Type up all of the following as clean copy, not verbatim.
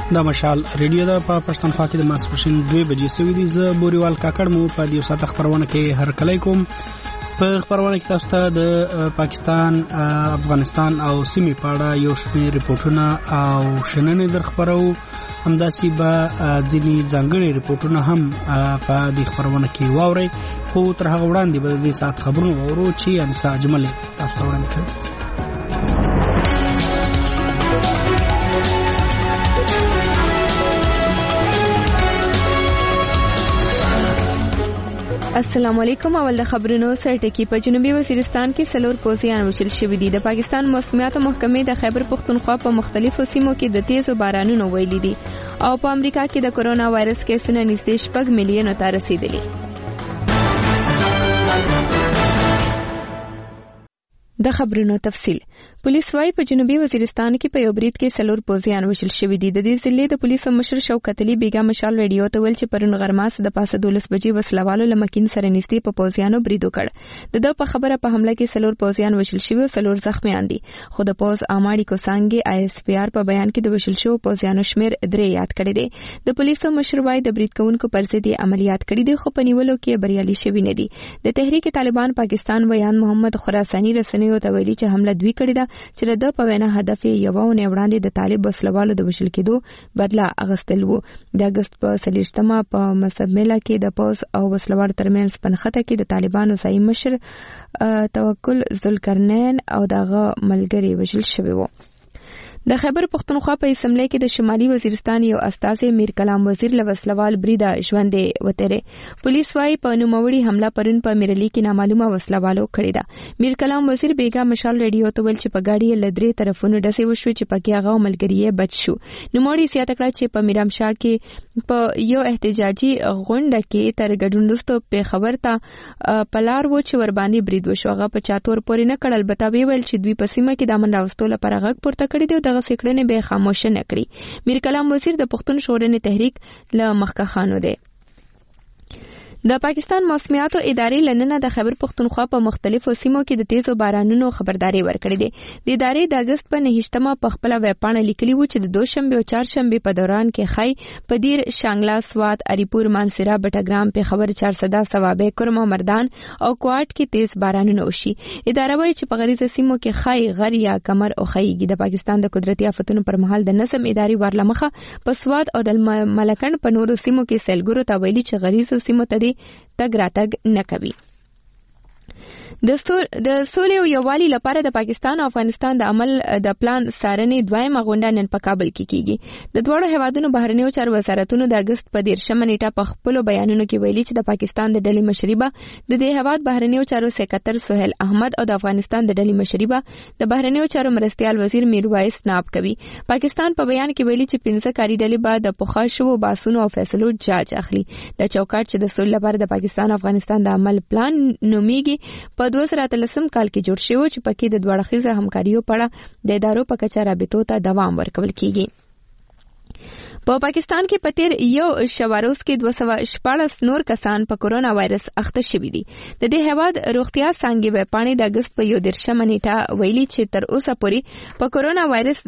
دا مشال ریډیو دا په پښتونخوا کې د ماسپښین 2 بجې سوي دي. زه بوريوال کاکړ مو په دې ساعت خبرونه کې هر کله کوم. په خبرونه کې تاسو ته د پاکستان، افغانستان او سیمې په اړه یو شمېر ریپورتونه او شننې در خبرو. همداسې به ځینې ځانګړي ریپورتونه هم په دې خبرونه کې واورئ. خو تر هغه وړاندې به د دې ساعت خبرونه واورو چې انسا اجمل تاسو ته وړاندې کړي. السلام علیکم. اول د خبرونو سرټکی. په جنوبي وزیرستان کې سلور پوځیان وژل شوي دي. د پاکستان موسمیات محکمې د خیبر پختونخوا په مختلفو سیمو کې د تیزو بارانونو ویلي دي او په امریکا کې د کرونا وایرس کیسونه نږدې 6 میلیونو ته رسیدلي. د خبرونو تفصیل. پولیس وايي په جنوبي وزیرستان کې په یو برید کې سلور پوځیان وژل شوي دي. د دې ضلع د پولیسو مشر شوکت علي بیګا مشال ریډیو ته ویل چې پرون غرماس د پاسه 12 بجې وسلوالو لمکین سره نږدې په پوځیانو برید وکړ. د په خبره په حمله کې سلور پوځیان وژل شوي او سلور زخمیان دي. خو د پوز اماړي کوسانګي ISPR په بیان کې د وژل شوو پوځیانو شمیر 3 یاد کړی دی. د پولیسو مشر وايي د برید کوونکو پر ضد عملیات کړي دي خو په نیولو کې بریالي شوي نه دي. د تحریک طالبان پاکستان بیان محمد خراساني رسنیو ته ویلي چې حمله دوی کړې ده چې د په وینا هدف یې یو ونه وړاندې د طالب وسلوالو د وژل کېدو بدله اغستل وو. د اگست په 23 په مسبمله کې د پوز او وسلوالو ترمنځ پنخته کې د طالبانو ځای مشر توکل ذوالقرنین او دغه ملګری وژل شوی وو. د خیبر پختونخوا په اسمبلی کې د شمالي وزیرستان یو استازي میر کلام وزیر له وسلوال بریده ژوندې وتره. پولیس وايي په نوموړي حمله پرون په میرلی کې نامعلومه وسلوالو کړې ده. میر کلام وزیر بیګا مشال ریډیو ته ویل چې په گاډي له 3 طرفونو ډسې وشو چې پکې هغه ملګری بچ شو. نوموړي زیاته کړه چې په میرامشاه کې په یو احتجاجي غونډه کې تر ګډون وروسته په خبر ته پلار و چې ور باندې برید وشو. هغه په چاتور پورې نه کړل، البته ویل چې دوی په سیمه کې د امن راوستلو لپاره غږ پورته کړی دی. دغه سکړنې به خاموش نه کړي. میر کلام وزیر د پښتون شورنې تحریک له مخکخانو دی. د پاکستان موسمیاتو ادارې لننه د خیبر پختونخوا په مختلفو سیمو کې د تیزو بارانونو خبرداري ورکړې ده. د ادارې د اگست په 9 په خپل ویبپاڼه لیکلي و چې د دوشنبه او چهارشنبه په دوران کې خای پدیر، شانګلا، سوات، اریپور، مانسیرا، بټګرام، پیښور، چارسده، سوابه، کرما، مردان او کوټ کې تیز بارانونه وشي. اداره وايي چې په غریزه سیمو کې خای، غر یا کمر او خایږي. د پاکستان د قدرتي آفتونو پر مهال د نظم اداري ورلمخه په سوات او د ملکن په نورو سیمو کې سیلګرو ته ویلي چې غریزو سیمو ته تګ راتګ نه کوي. د سولې او یووالي لپاره د پاکستان او افغانستان د عمل د پلان سارنې دویمه غونډه نن په کابل کې کیږي. د دوه هیوادونو بهرنیو چارو وزارتونو د اگست په 13 نیټه په خپل بیانونو کې ویلي چې د پاکستان د ډلې مشربه د دې هیواد بهرنیو چارو سکرټر سہیل احمد او د افغانستان د ډلې مشربه د بهرنیو چارو مرستيال وزیر میرویس ناب کوي. پاکستان په بیان کې ویلي چې 15 کاري ډلې بعد د پوښا شو باسونو او فیصلو جاج اخلي. د چوکاټ چې د سولې لپاره د پاکستان افغانستان د عمل پلان نومیږي په 2013 کال کې جوړ شوی چې پکې د دوه اړخیزه همکاریو په اړه د ادارو په کچه رابطو ته دوام ورکول کیږي. په پاکستان کې په تیر یو شواروز کې 214 نور کسان په کرونا وایرس اخته شوي دي. د دې هیواد روغتیا څانګې ویبپاڼې د اگست په 13 نیټه ویلي چې تر اوسه پورې په کرونا وایرس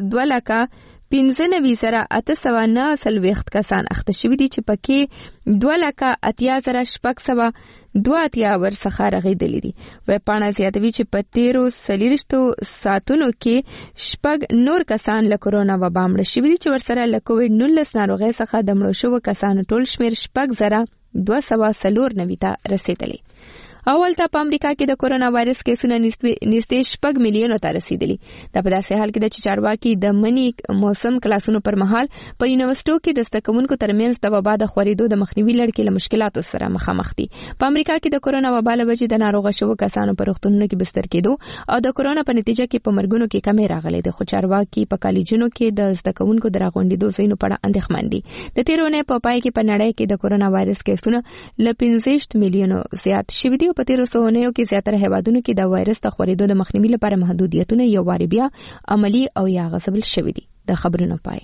2,95,809 کسان اخته شوي دي چې پکې 2,80,600 ورڅخه رغېدلي دي. ویبپاڼه زیاتوي چې په 13 ساعتونو کې 6 نور کسان له کرونا وبا مړه شوي دي چې ورسره له کووډ-19 ناروغۍ څخه د مړو شوو کسانو ټول شمېر 6,294 ته رسېدلی. اول ته په امریکا کې د کرونا وایرس کیسونه نږدې 6 میلیونو ته رسیدلي. دا په داسې حال کې چې چارواکي د منی موسم کلاسونو پر مهال په یونیورسيټو کې د زدهکوونکو ترمنځ د وبا د خورېدو د مخنیوي لړ کې له مشکلاتو سره مخامخ دي. په امریکا کې د کرونا وبا له وجې د ناروغه شوو کسانو په روغتونونو کې بستر کېدو او د کرونا په نتیجه کې په مرګونو کې کمی راغلې ده. خو چارواکي په کالجونو کې د زدهکوونکو د راغونډېدو ځایونو په اړه اندېښمن دي. د تیرونه په پای کې په نړۍ کې د کرونا وایرس کیسونه له 15 میلیونو زیات شوي دي او په 1300 کې زیاتره هیوادونو کې د وایرس د خورېدو د مخنیوي لپاره محدودیتونه یو واری بیا عملی او یا غصبل شوي دي. د خبرونو پای.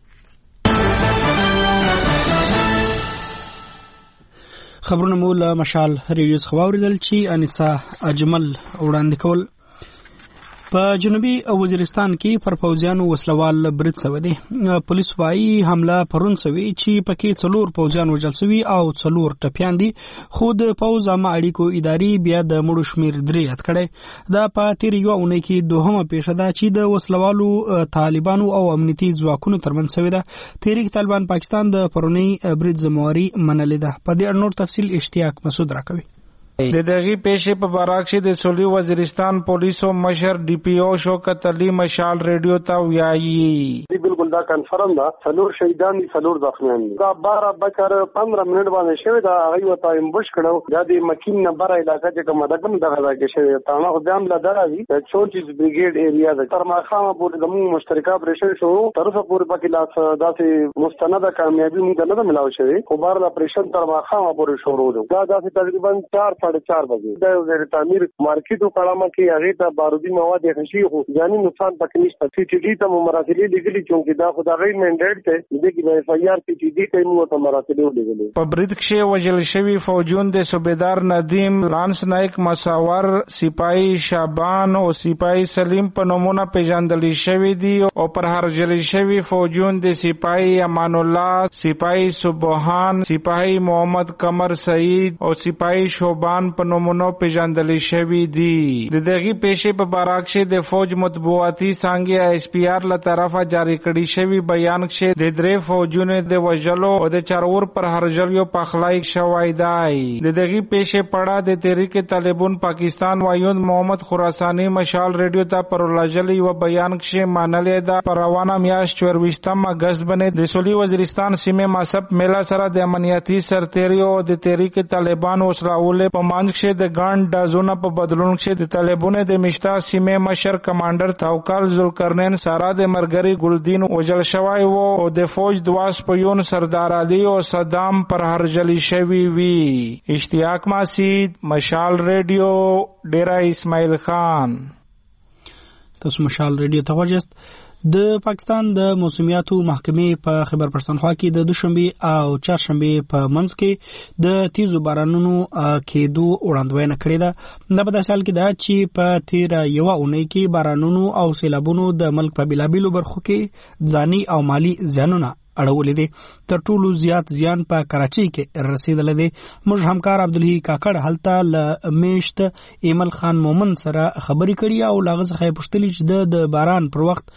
خبرونه مو له مشال ریډیو څخه واوریدل چې انیسا اجمل وړاندې کول. په جنوبي وزیرستان کې پر پوځیانو وسلوال برید شوی دی. پولیس وايي حمله پرون شوی چې پکې 4 پوځیان وژل شوي او 4 ټپیان دي، خو د پوځ عامه اړیکو ادارې بیا د مړو شمیر 3 یاد کړی. دا په تیر یو اونۍ کې دوهمه پیښه ده چې د وسلوالو طالبانو او امنیتي ځواکونو ترمنځ شوې ده. تحریک طالبان پاکستان د پرونی برید ذمہواری منلې ده. په دې اړه نور تفصیل اشتیاق مسعود راکوي. د دغه پیښې په بارک کې د سولي وزیرستان پولیسو مشر ډي پی او شوکت علي مشال ریډیو ته ویایي بالکل دا کنفرم ده 4 شهیدان دي 4 زخمیان دي. دا 12 بکر 15 منټ باندې شوی دا هغه وته امبوش کړو. دا د مکین نمبر علاقہ چې کومه ده کوم دغه ځای کې شوی تانه خو ځم لا درازي 34 بریګیډ ایریا ده تر ماخامه پورې د مشترکه اپریشن شو طرفه پورې پکې لاس داسې مستنده کامیابی موږ نه ملاو شوی. خو بار اپریشن تر ماخامه پورې شروع ده. دا داسې تقریبا 4 بجے د وزیر تعمیر مارکیټو کړهما کې هغه ته بارودي مواد خشي خو ځاني نقصان پکې نشته. سی ټي ډي ته مراسلې لګلي چې دا خدای منډیټ ته د کې اف آی آر سی ټي ډي ته مو ته مراسلې لګلي. په برید کې وژل شوی فوجون د صوبیدار ندیم لانس نایک مساور سپاهي شابان او سپاهي سلیم په نومونه پیژندل شوی دي او پر هرجل شوی فوجون د سپاهي امان الله سپاهي سبحان سپاهي محمد قمر سعید او سپاهي شوبان په نومونو پیژندل شوی دي. د دغه پیښې په بارک کې د فوج مطبوعاتي څنګه اس پی آر له طرفه جاری کړي شوی بیان کې د 3 فوجونو د وژلو او د 4 پر هرجلیو پخلای شوی دی. د دغه پیښې پړه د تحریک طالبان پاکستان وایون محمد خراسانی مشال ریډیو ته پر لاجلی و بیان کې منلې ده. پر روانه میاشت 24 اگست باندې د سولي وزیرستان سیمه ماسب میلا سره د امنیتي سرتیریو او د تحریک طالبان وسراول په مانځ کې د ګاند دازونه په بدلون کې د طالبانو د مشتا سیمه مشر کمانډر توکل ذوالقرنین سره د مرګري ګلدین وجل شوی او د فوج دواس پيون سردار علي او صدام پر هرجلی شوی وی. اشتیاق مسعود مشال ریډیو ډیرا اسماعیل خان. تاسو مشال ریډیو ته ورجست. د پاکستان د موسمیاتو محکمې په خیبر پښتونخوا کې د دوشنبه او چهارشنبه په منځ کې د تیزو بارانونو کېدو وړاندوینه کړې ده. دا په داسې حال کې ده چې په تیر یو اونۍ کې بارانونو او سیلابونو د ملک په بیلابیلو برخو کې ځاني او مالی زیانونه اړولې دي. تر ټولو زیات زیان په کراچۍ کې رسیدلی دی. موږ همکار عبدالحی کاکړ هلته له میشت ایمل خان مومن سره خبرې کړي او له هغه څخه یې پوښتلي چې د باران پر وخت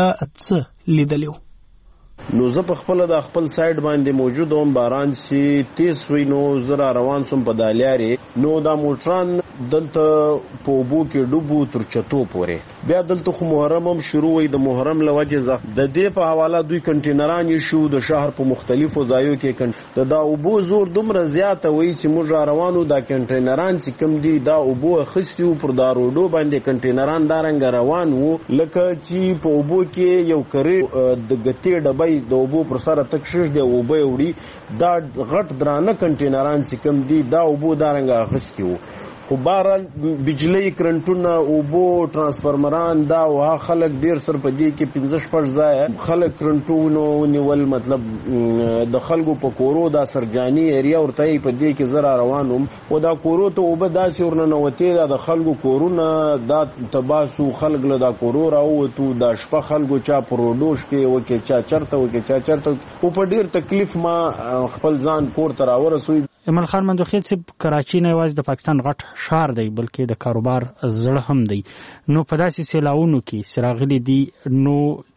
څه لیدلی و. نو زه په خپل د خپل سایډ باندې موجود وم. باران چې تیز وي نو زه را روان سوم په دا لارې. نو دا موټران دلته په اوبو کې ډوبو تر چتو پورې. بیا دلته خو محرم هم شروع وي. د محرم له وجې د دې په حواله دوی کنټینران یې شو د شهر په مختلفو ځایو کې. دا اوبو زور دومره زیاته وي چې موږ را روانو. دا کنټینران چې کوم دي دا اوبو اخیستي وو پر دا روډو باندې کنټینران دا رنګ روان وو لکه چې په اوبو کې یو کرې د ګتې ډبې د اوبو پر سره تک شش دی اوبه وړي. دا غټ درانه کنټینران چې کوم دي دا اوبو دا رنګ اخیستي وو. خو بهرحال بجلی کرنټونه اوبو ترانسفارمران دا وها خلک ډیر سر په دې کې 15-16 ځای خلک کرنټونو ونیول. مطلب د خلکو په کورو دا سرجانی ایریا ورته په دې کې زرا روانوم او دا کورو ته اوبه داسې ورننوتې دا د خلکو کورونه دا تباسو خلک له دا کورو راووتو. دا شپه خلکو چا پر روډو شپې وکې چا چرته وکې چا چرته او په ډیر تکلیف ما خپل ځان کور ته راورسوي. ایمل خان مندوخیل صاحب کراچي نه یوازې د پاکستان غټ ښار دی بلکې د کاروبار زړه هم دی. نو په داسې سیلاونو کې سراغلي دي نو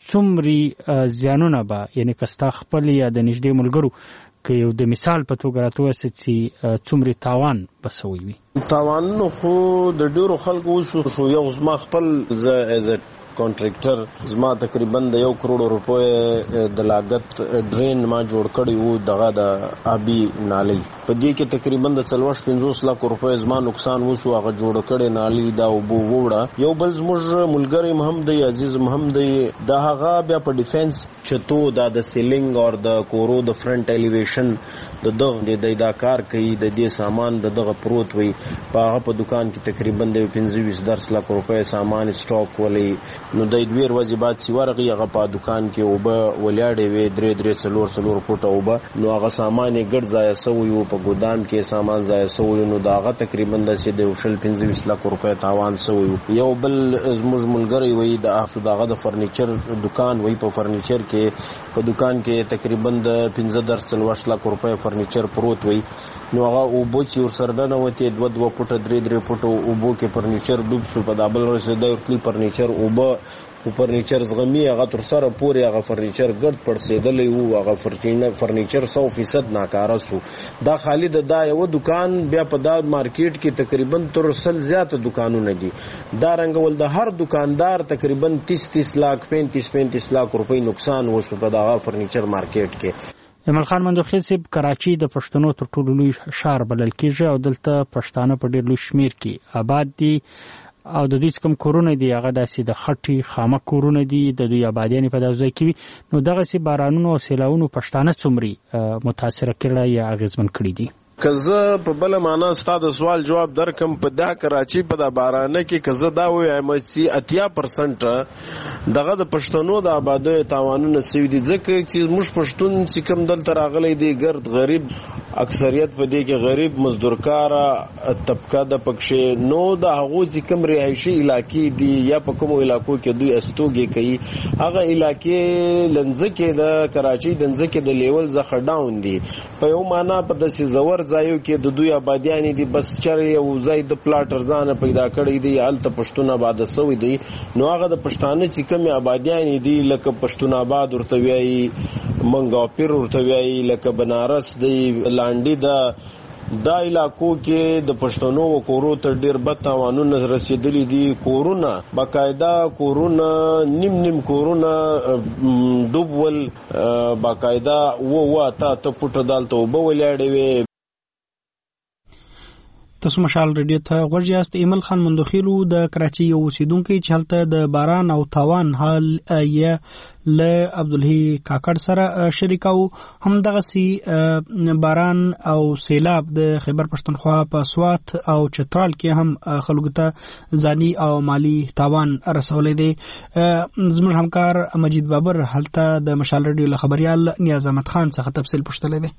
څومره زیانونه به یعنی کستا خپل یا د نږدې ملګرو که یو د مثال په توګه راته ووایاست چې څومره تاوان به سوی وي؟ تاوانونه خو د ډیرو خلکو وشو. یو زما خپل زه کانټریکټر زما تقریبا د 1 کروڑ روپۍ د لاګت ډرین ما جوړ کړی وو دغه د آبی نالی. په دې کې تقریبا د 40-50 لک روپۍ زما نقصان وسو. هغه جوړ کړی نالی دا اوبو ووړه. یو بل زموږ ملګری هم دی عزیز هم دی دا هغه بیا په ډیفنس چتو دا د سیلینګ او د کورو د فرنٹ الیویشن د دغه د دا کار کوي. د دې سامان د دغه پروت وي په هغه په دکان کې تقریبا د 25-10 لک روپۍ سامان سٹاک ولې نو د 2 ورځې بعد چې ورغی هغه په دکان کې اوبه ولاړې وې 3 فوټه اوبه نو هغه سامان یې ګډ ځای سوی و په ګودام کې سامان ځای سوی نو دا هغه تقریبا د 25 لک روپۍ تاوان سوی یو بل زموږ ملګری وی د دغه د فرنیچر دکان وی په فرنیچر کې په دکان کې تقریبا د 15 لک روپۍ فرنیچر پروت وی نو هغه اوبو چې ورسره نه وته 2 فوټه 3 فوټه اوبو کې فرنیچر ډوب شو په دابل رسیدای ورتلی فرنیچر اوبه او فرنیچر زغمی هغه تر سره پورې هغه فرنیچر ګډ پړسېدلې وو هغه فرنیچر 100% ناکاره شو دا خالی د یو دکان بیا په دا مارکیټ کې تقریبا تر 100 زیات دکانونه دي دا رنګول د هر دکاندار تقریبا 30 लाख 35 लाख روپۍ نقصان وشو په دا فرنیچر مارکیټ کې جمال خان مندوخیل صاحب کراچي د پښتنو تر ټولو لوی ښار بلل کېږي او دلته پښتانه په ډېر لوی شمیر کې آباد دي او د دې کوم کورونه دي هغه داسې د خټي خامه کورونه دي د دوی آبادیان په دغه ځای کې نو دغه سي بارانونو او سیلاونو پښتانه څومره متاثر کړي یا اغیزمن کړي دي کزه په بل معنا ستاسو سوال جواب درکم په دا کراچي په دا بارانه کې کزه دا وایم چې 80% دغه د پښتنو د آبادی تاوانونه سوي دي ځکه چې موږ پښتون چې کوم دلته راغلي دي ګرد غریب اکثریت په دې کې غریب مزدورکاره طبقه د پکښې نو د هغه چې کوم رهایشي علاقې دي یا په کومو علاقو کې دوی استوګي کوي هغه علاقې لنځکه د کراچي دنځکه د لیول زخه ډاون دي په یو معنا په داسې زور ځایو کې د دوی آبادیان دي بس چر یو ځای د پلاټ ارزانه پیدا کړی دی هلته پښتون آباد سوی دی نو هغه د پښتانه چې کوم آبادیان دي لکه پښتون آباد ورته وایي منګاپیر ورته وایي لکه بنارس دی لانډي دا علاقو کې د پښتنو کورو ته ډیر بد تاوانونه رسیدلي دي کورونه باقاعده کورونه نیم کورونه ډوبول باقاعده تا پټه دالته وبو ولاړې وي تاسو مشال ریډیو ته ورجاست ایمل خان مندوخیلو د کراچي یو اوسیدونکو چې هلته د باران او تاوان حال یې له عبدالهی کاکړ سره شریکاو هم دغه سي باران او سیلاب د خیبر پښتونخوا په سوات او چترال کې هم خلکو ته ځاني او مالی تاوان رسولې دي زموږ همکار مجید بابر هلته د مشال ریډیو خبريال نیاز احمد خان څخه تفصیل پوښتلې دي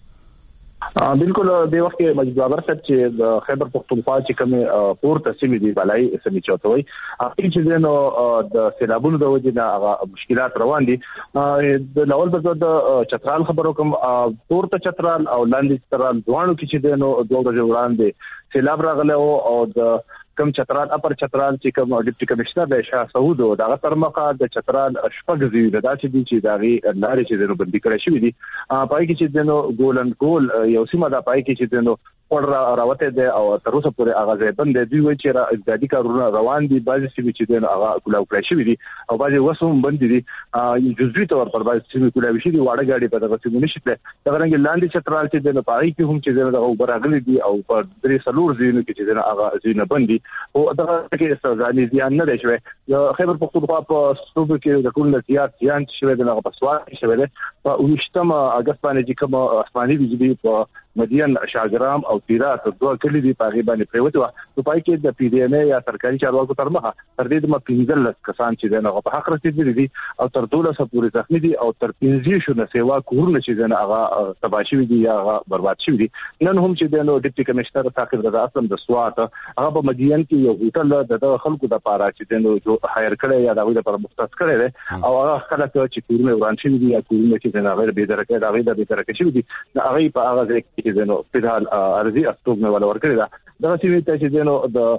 بالکل د وخت کې مجید بابر صاحب چې د خیبر پښتونخوا چې کومه پورته سیمې دی بلای سمې چوتوي چې دنو د سیلابونو د وجې نه هغه مشکلات روان دي د لول په د چترال خبرو کوم پورته چترال او لاندې چترال دوانو کې چې دنو دوه ورځې وړاندې سیلاب راغله او د کم چترال اپر چترال چې کوم ډیپټي کمشنر د شاه سعود او دغه ترمخه د چترال شپږ زیاده داسې دي چې داغي لارې چې دنو بندي کړې شوې دي پای کې چې دنو ګولن ګول یو سیمه دا پای کې چې دنو پړ راوته ده او تر اوسه پورې هغه ځای بند دی وی چې ازدادي کارونه روان دي بعضي سیمې چې دنو هغه کولاو کړې شوې دي او بعضي وسوم بند دي جزوی تور پر بعضي سیمې کولاو شي دي واړه غاډي په دغه سیمې نشته دا رنګ لاندې چترال چې دنو پای کې هم چې دنو دغه وبراغلي دي او په درې سلور زینو کې چې دنو هغه زینه بندي او دغه کې استغنی زیان نه دی شوی د خیبر پښتونخوا په صوبه کې د ټول زیان شوی د هغه په سوال شوی دی په 19 اگست باندې چې کوم آسماني بجلی په مدین شاګرام او تیرات دوه کلی دی په غیبانې پریوت و په پای کې د پی ډی ام یا سرکاري چارواکو ترمخه تر دې د 15 کسان چې دغه په حق رسیدلي دي او تر 12 پورې زخمی دي او تر 15 شنه سیوا کورونه چې دغه هغه تباشي دي یا برباد شوی دي نن هم چې دغه ډیپټي کمشنر تاخیر د اصل د سوات هغه په مدین کې یو هوټل د خلکو د پاره چې دغه جو هایر کړي یا دغه لپاره مختص کړي او هغه خلک چې کورونه وران شوی دي یا کورونه چې دغه غیر به درکه دغه به درکه شوی دي هغه په هغه ځای کې دنو په حال ارزي استوګنه ولا ورکړي دا چې ته چې دنو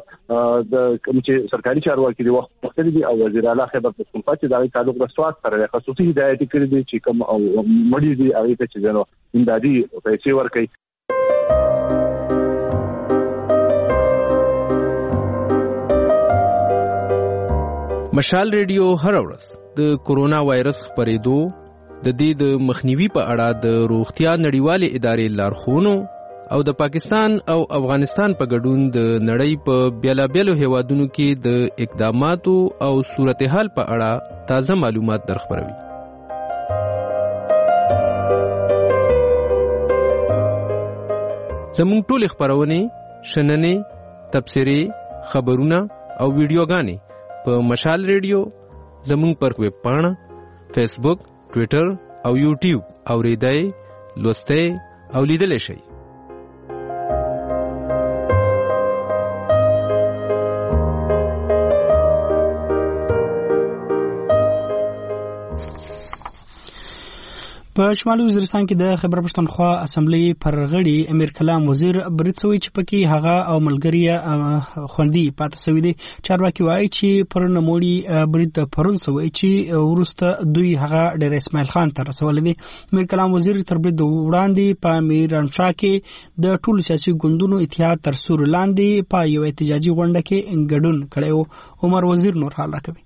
د کوم چې سرکاري چارواکي دی وخت مختلف دي او وزیر اعلی خیبر پښتونخوا چې دا تعلق د سواد سره خصوصي هدایت کړی دي چې کوم مړي دي هغه ته چې دنو امدادي پیسې ورکړي مشال ریډیو هر ورځ د کورونا وایرس خپرېدو د دې د مخنیوي په اړه د روغتیا نړیوالې ادارې لارښوونو او د پاکستان او افغانستان په ګډون د نړۍ په بیلابیلو هیوادونو کې د اقداماتو او صورتحال په اړه تازه معلومات درخبروي. زموږ ټول خبرونه، شننې، تبصرې، خبرونه او ویډیوګانې په مشال ریډیو زموږ پر ویب پاڼه، فیسبوک، ټویټر او یوټیوب اوریدای، لوستای او لیدلی شئ. په شمالي وزیرستان کې د خیبر پښتونخوا اسمبلی پر غړي امیر کلام وزیر بریڅوي چې پکې هغه او ملګری خوندي پاتې شوی دي. چارواکي وایي چې پر نموړي برید پرون سوی چې ورسته دوی هغه ډېر اسماعیل خان ته رسول دي. امیر کلام وزیر تر برید وړاندې په میرانشاه کې د ټولو سیاسي ګوندونو اتحاد تر سور لاندې په یو احتجاجي غونډه کې ګډون کړی. عمر وزیر نور حال راکوي.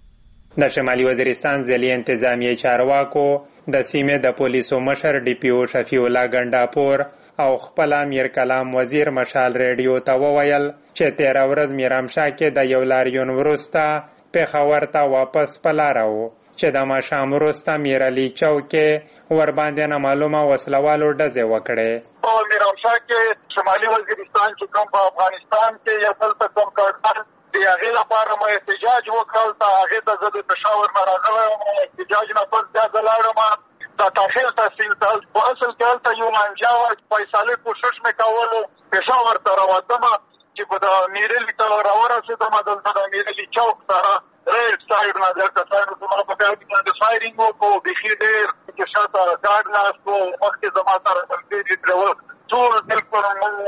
د شمالي وزیرستان ځلي انتظامیه چارواکو د سیمې د پولیسو مشر ډي پی او شفیع الله ګنډاپور او خپل امیر کلام وزیر مشال ریډیو ته وویل چې 13 ورځ میرامشاه کې د یو لاریون وروسته پېښور ته واپس پلاره و چې د ماښام وروسته میرعلي چوک کې ورباندې نامعلومه وسلوالو ډزې وکړې. او میرامشاه کې شمالي وزیرستان کې کوم په افغانستان کې یو بل څه کوم کار دی هغه لپاره مې احتجاج وکړ. ته هغه ته زه د پېښور راغلم، احتجاج نه پس بیا لاړم د داخل تحصیل ته. په اصل کې ته یو منځاو فیصله کوشش مې کولو پېښور ته راوتم چې په د میرعلي ته راورسېدم. دلته د میرعلي چوک سره ریډ سایډ نه د کسانو څخه په کار کې د فایرینګ وکړو. بېخي ډېر چې شاته ګارډ لاس وو مخکې زما سره ملګري ترې ټول بالکل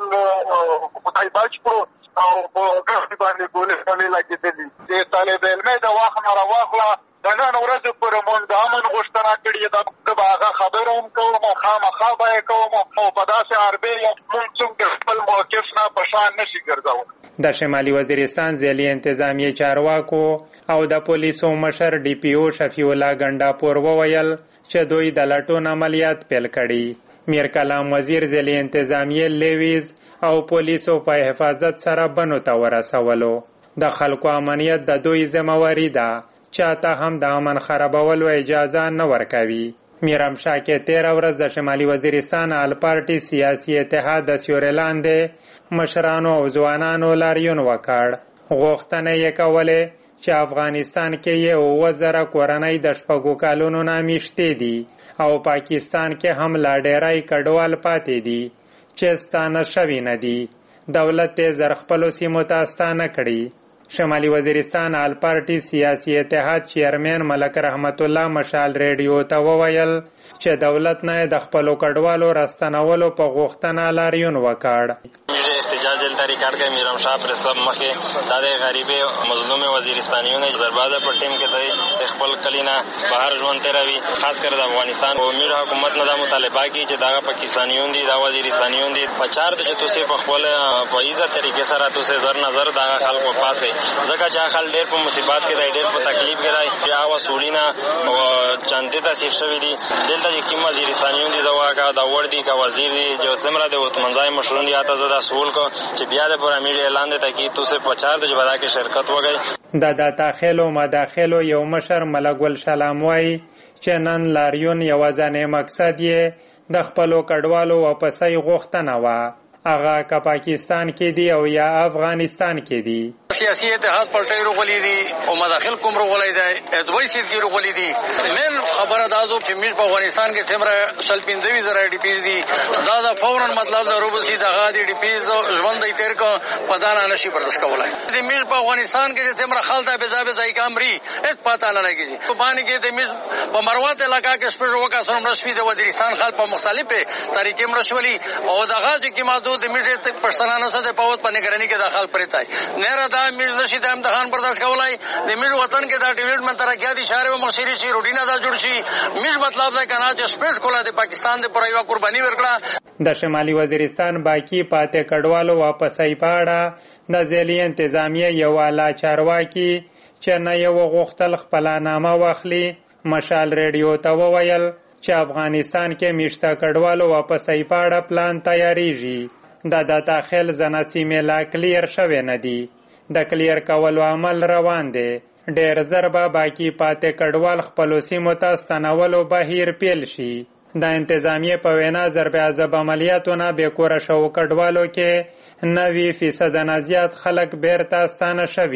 مکمل خدای بچ کړو او په ګرځي باندې ګولې باندې لګېدلې. د طالب علمۍ د وخت نه راواخله د نن ورځې پورې موږ د امن غوښتنه کړې ده. زه به هغه خبره هم کوم، خامخا به یې کوم، خو په داسې حربې موږ څوک د خپل موقف نه په شان نشي ګرځولی. د شمالي وزیرستان ځلي انتظامیه چارواکو او د پولیسو مشر ډي پی او شفیع الله ګنډاپور وویل چې دوی د لټون عملیات پیل کړي. میر کلام وزیر ځلي انتظامیه لیویز او پولیسو په حفاظت سره بنو ته ورسولو. د خلکو امنیت د دوی ذمہواری ده، چاته هم د امن خرابولو اجازه نه ورکوي. میرامشاه کې 13 ورځ د شمالي وزیرستان آل پارټي سیاسي اتحاد د سیوري لاندې مشرانو او ځوانانو لاریون وکړ. غوښتنه یې کولې چې افغانستان کې یې 9000 کورنۍ د شپږو کالونو نه میشتې دي او پاکستان کې هم لا ډېری کډوال پاتې دي چې ستانه شوي نه دي. دولت یې زر خپلو سیمو ته ستانه کړي. شمالي وزیرستان آل پارټي سیاسي اتحاد چیرمن ملک رحمت الله مشال ریډیو ته وویل چې دولت نه د خپلو کډوالو راستنولو په غوښتنه لاریون وکړ. احتجاج دلته ریکارډ کړی میرامشاه پریس کلب مخکې دا د غریبې مظلوم وزیرستانیونو زربازه په ټیم کې د خپل کلینا بهر ژوند تیروي، خاص کر د افغانستان او امیر حکومت نه دا مطالبه کوي چې دا پاکستانیون دي دا وزیرستانیون دي په چار د چې تاسو په خپل فایزه طریقې سره تاسو زر نظر دا خلکو پاس کوي ځکه چې خلک ډېر په مصیبت کې دی، ډېر په تکلیف کې دی. بیا وسولینا او چانته تاسو شوی دي دلته چې کوم وزیرستانیون دي زواګه دا ور دي کا وزیر دي جو سمره د وتمنځای مشرون دي اته زدا سوال کو چې بیا د پر امیر اعلان دی تاکي تاسو په چار د جبدا کې شرکت وکړي. د داخلو مداخلو یو مشر ملک ګل سلام وای چې نن لاریون یوازینی مقصد یې د خپلو کډوالو واپسۍ غوښتنه وه، هغه که پاکستان کې دي او یا افغانستان کې دي. سیاسي اتحاد پلټي روغلي دي او مداخل کوم روغلي دي ادوي سیدګي روغلي دي. مین خبره دا ده چې موږ په افغانستان کې څومره شلپیندوي زره ډي پی دي دا د فورن مطلب د روبسي دغه ډي پی ژوند دی تیر کو پدانه نشي برداشت کولای. د موږ په افغانستان کې څومره خلک به ځای ځای کامري هیڅ پتا نه لګي. په باندې کې د موږ په مروات علاقہ کې سپېر وکا سره نشوي د وزیرستان خلک په مختلفه طریقې مرشولي او دغه چې کیمادو د موږ ته پښتنانه سره په پوت په نگرانی کې داخل پرېتای نه را موږ نشي د امتحان برداشت کولای. د موږ وطن کې دا ډیولپمنٹ ترقیاتي اشاره او مخسری شي روټینا دا جوړ شي. موږ مطلب دا کنه چې سپیس کوله د پاکستان د پرایوا قرباني ورکړه. د شمالي وزیرستان باقی پاتې کډوالو واپسۍ پاړه د ځلي انتظامیه یو اعلی چارواکي چې نه یو غوښتل خپل نامه واخلي مشال ریډیو ته وویل چې افغانستان کې میشته کډوالو واپسۍ پاړه پلان تیاریږي. د داخل زناسیمه لا کلیر شوه نه دي، د کلیر کولو عمل روان دی. ډېر زر به باقی پاتې کډوال خپلو سیمو ته ستنولو بهیر پیل شي. د انتظامیه په وینا ضرب عذاب عملیاتونه بېکوره شوو کډوالو کې 90% نه زیات خلک بیرته ستانه شوي،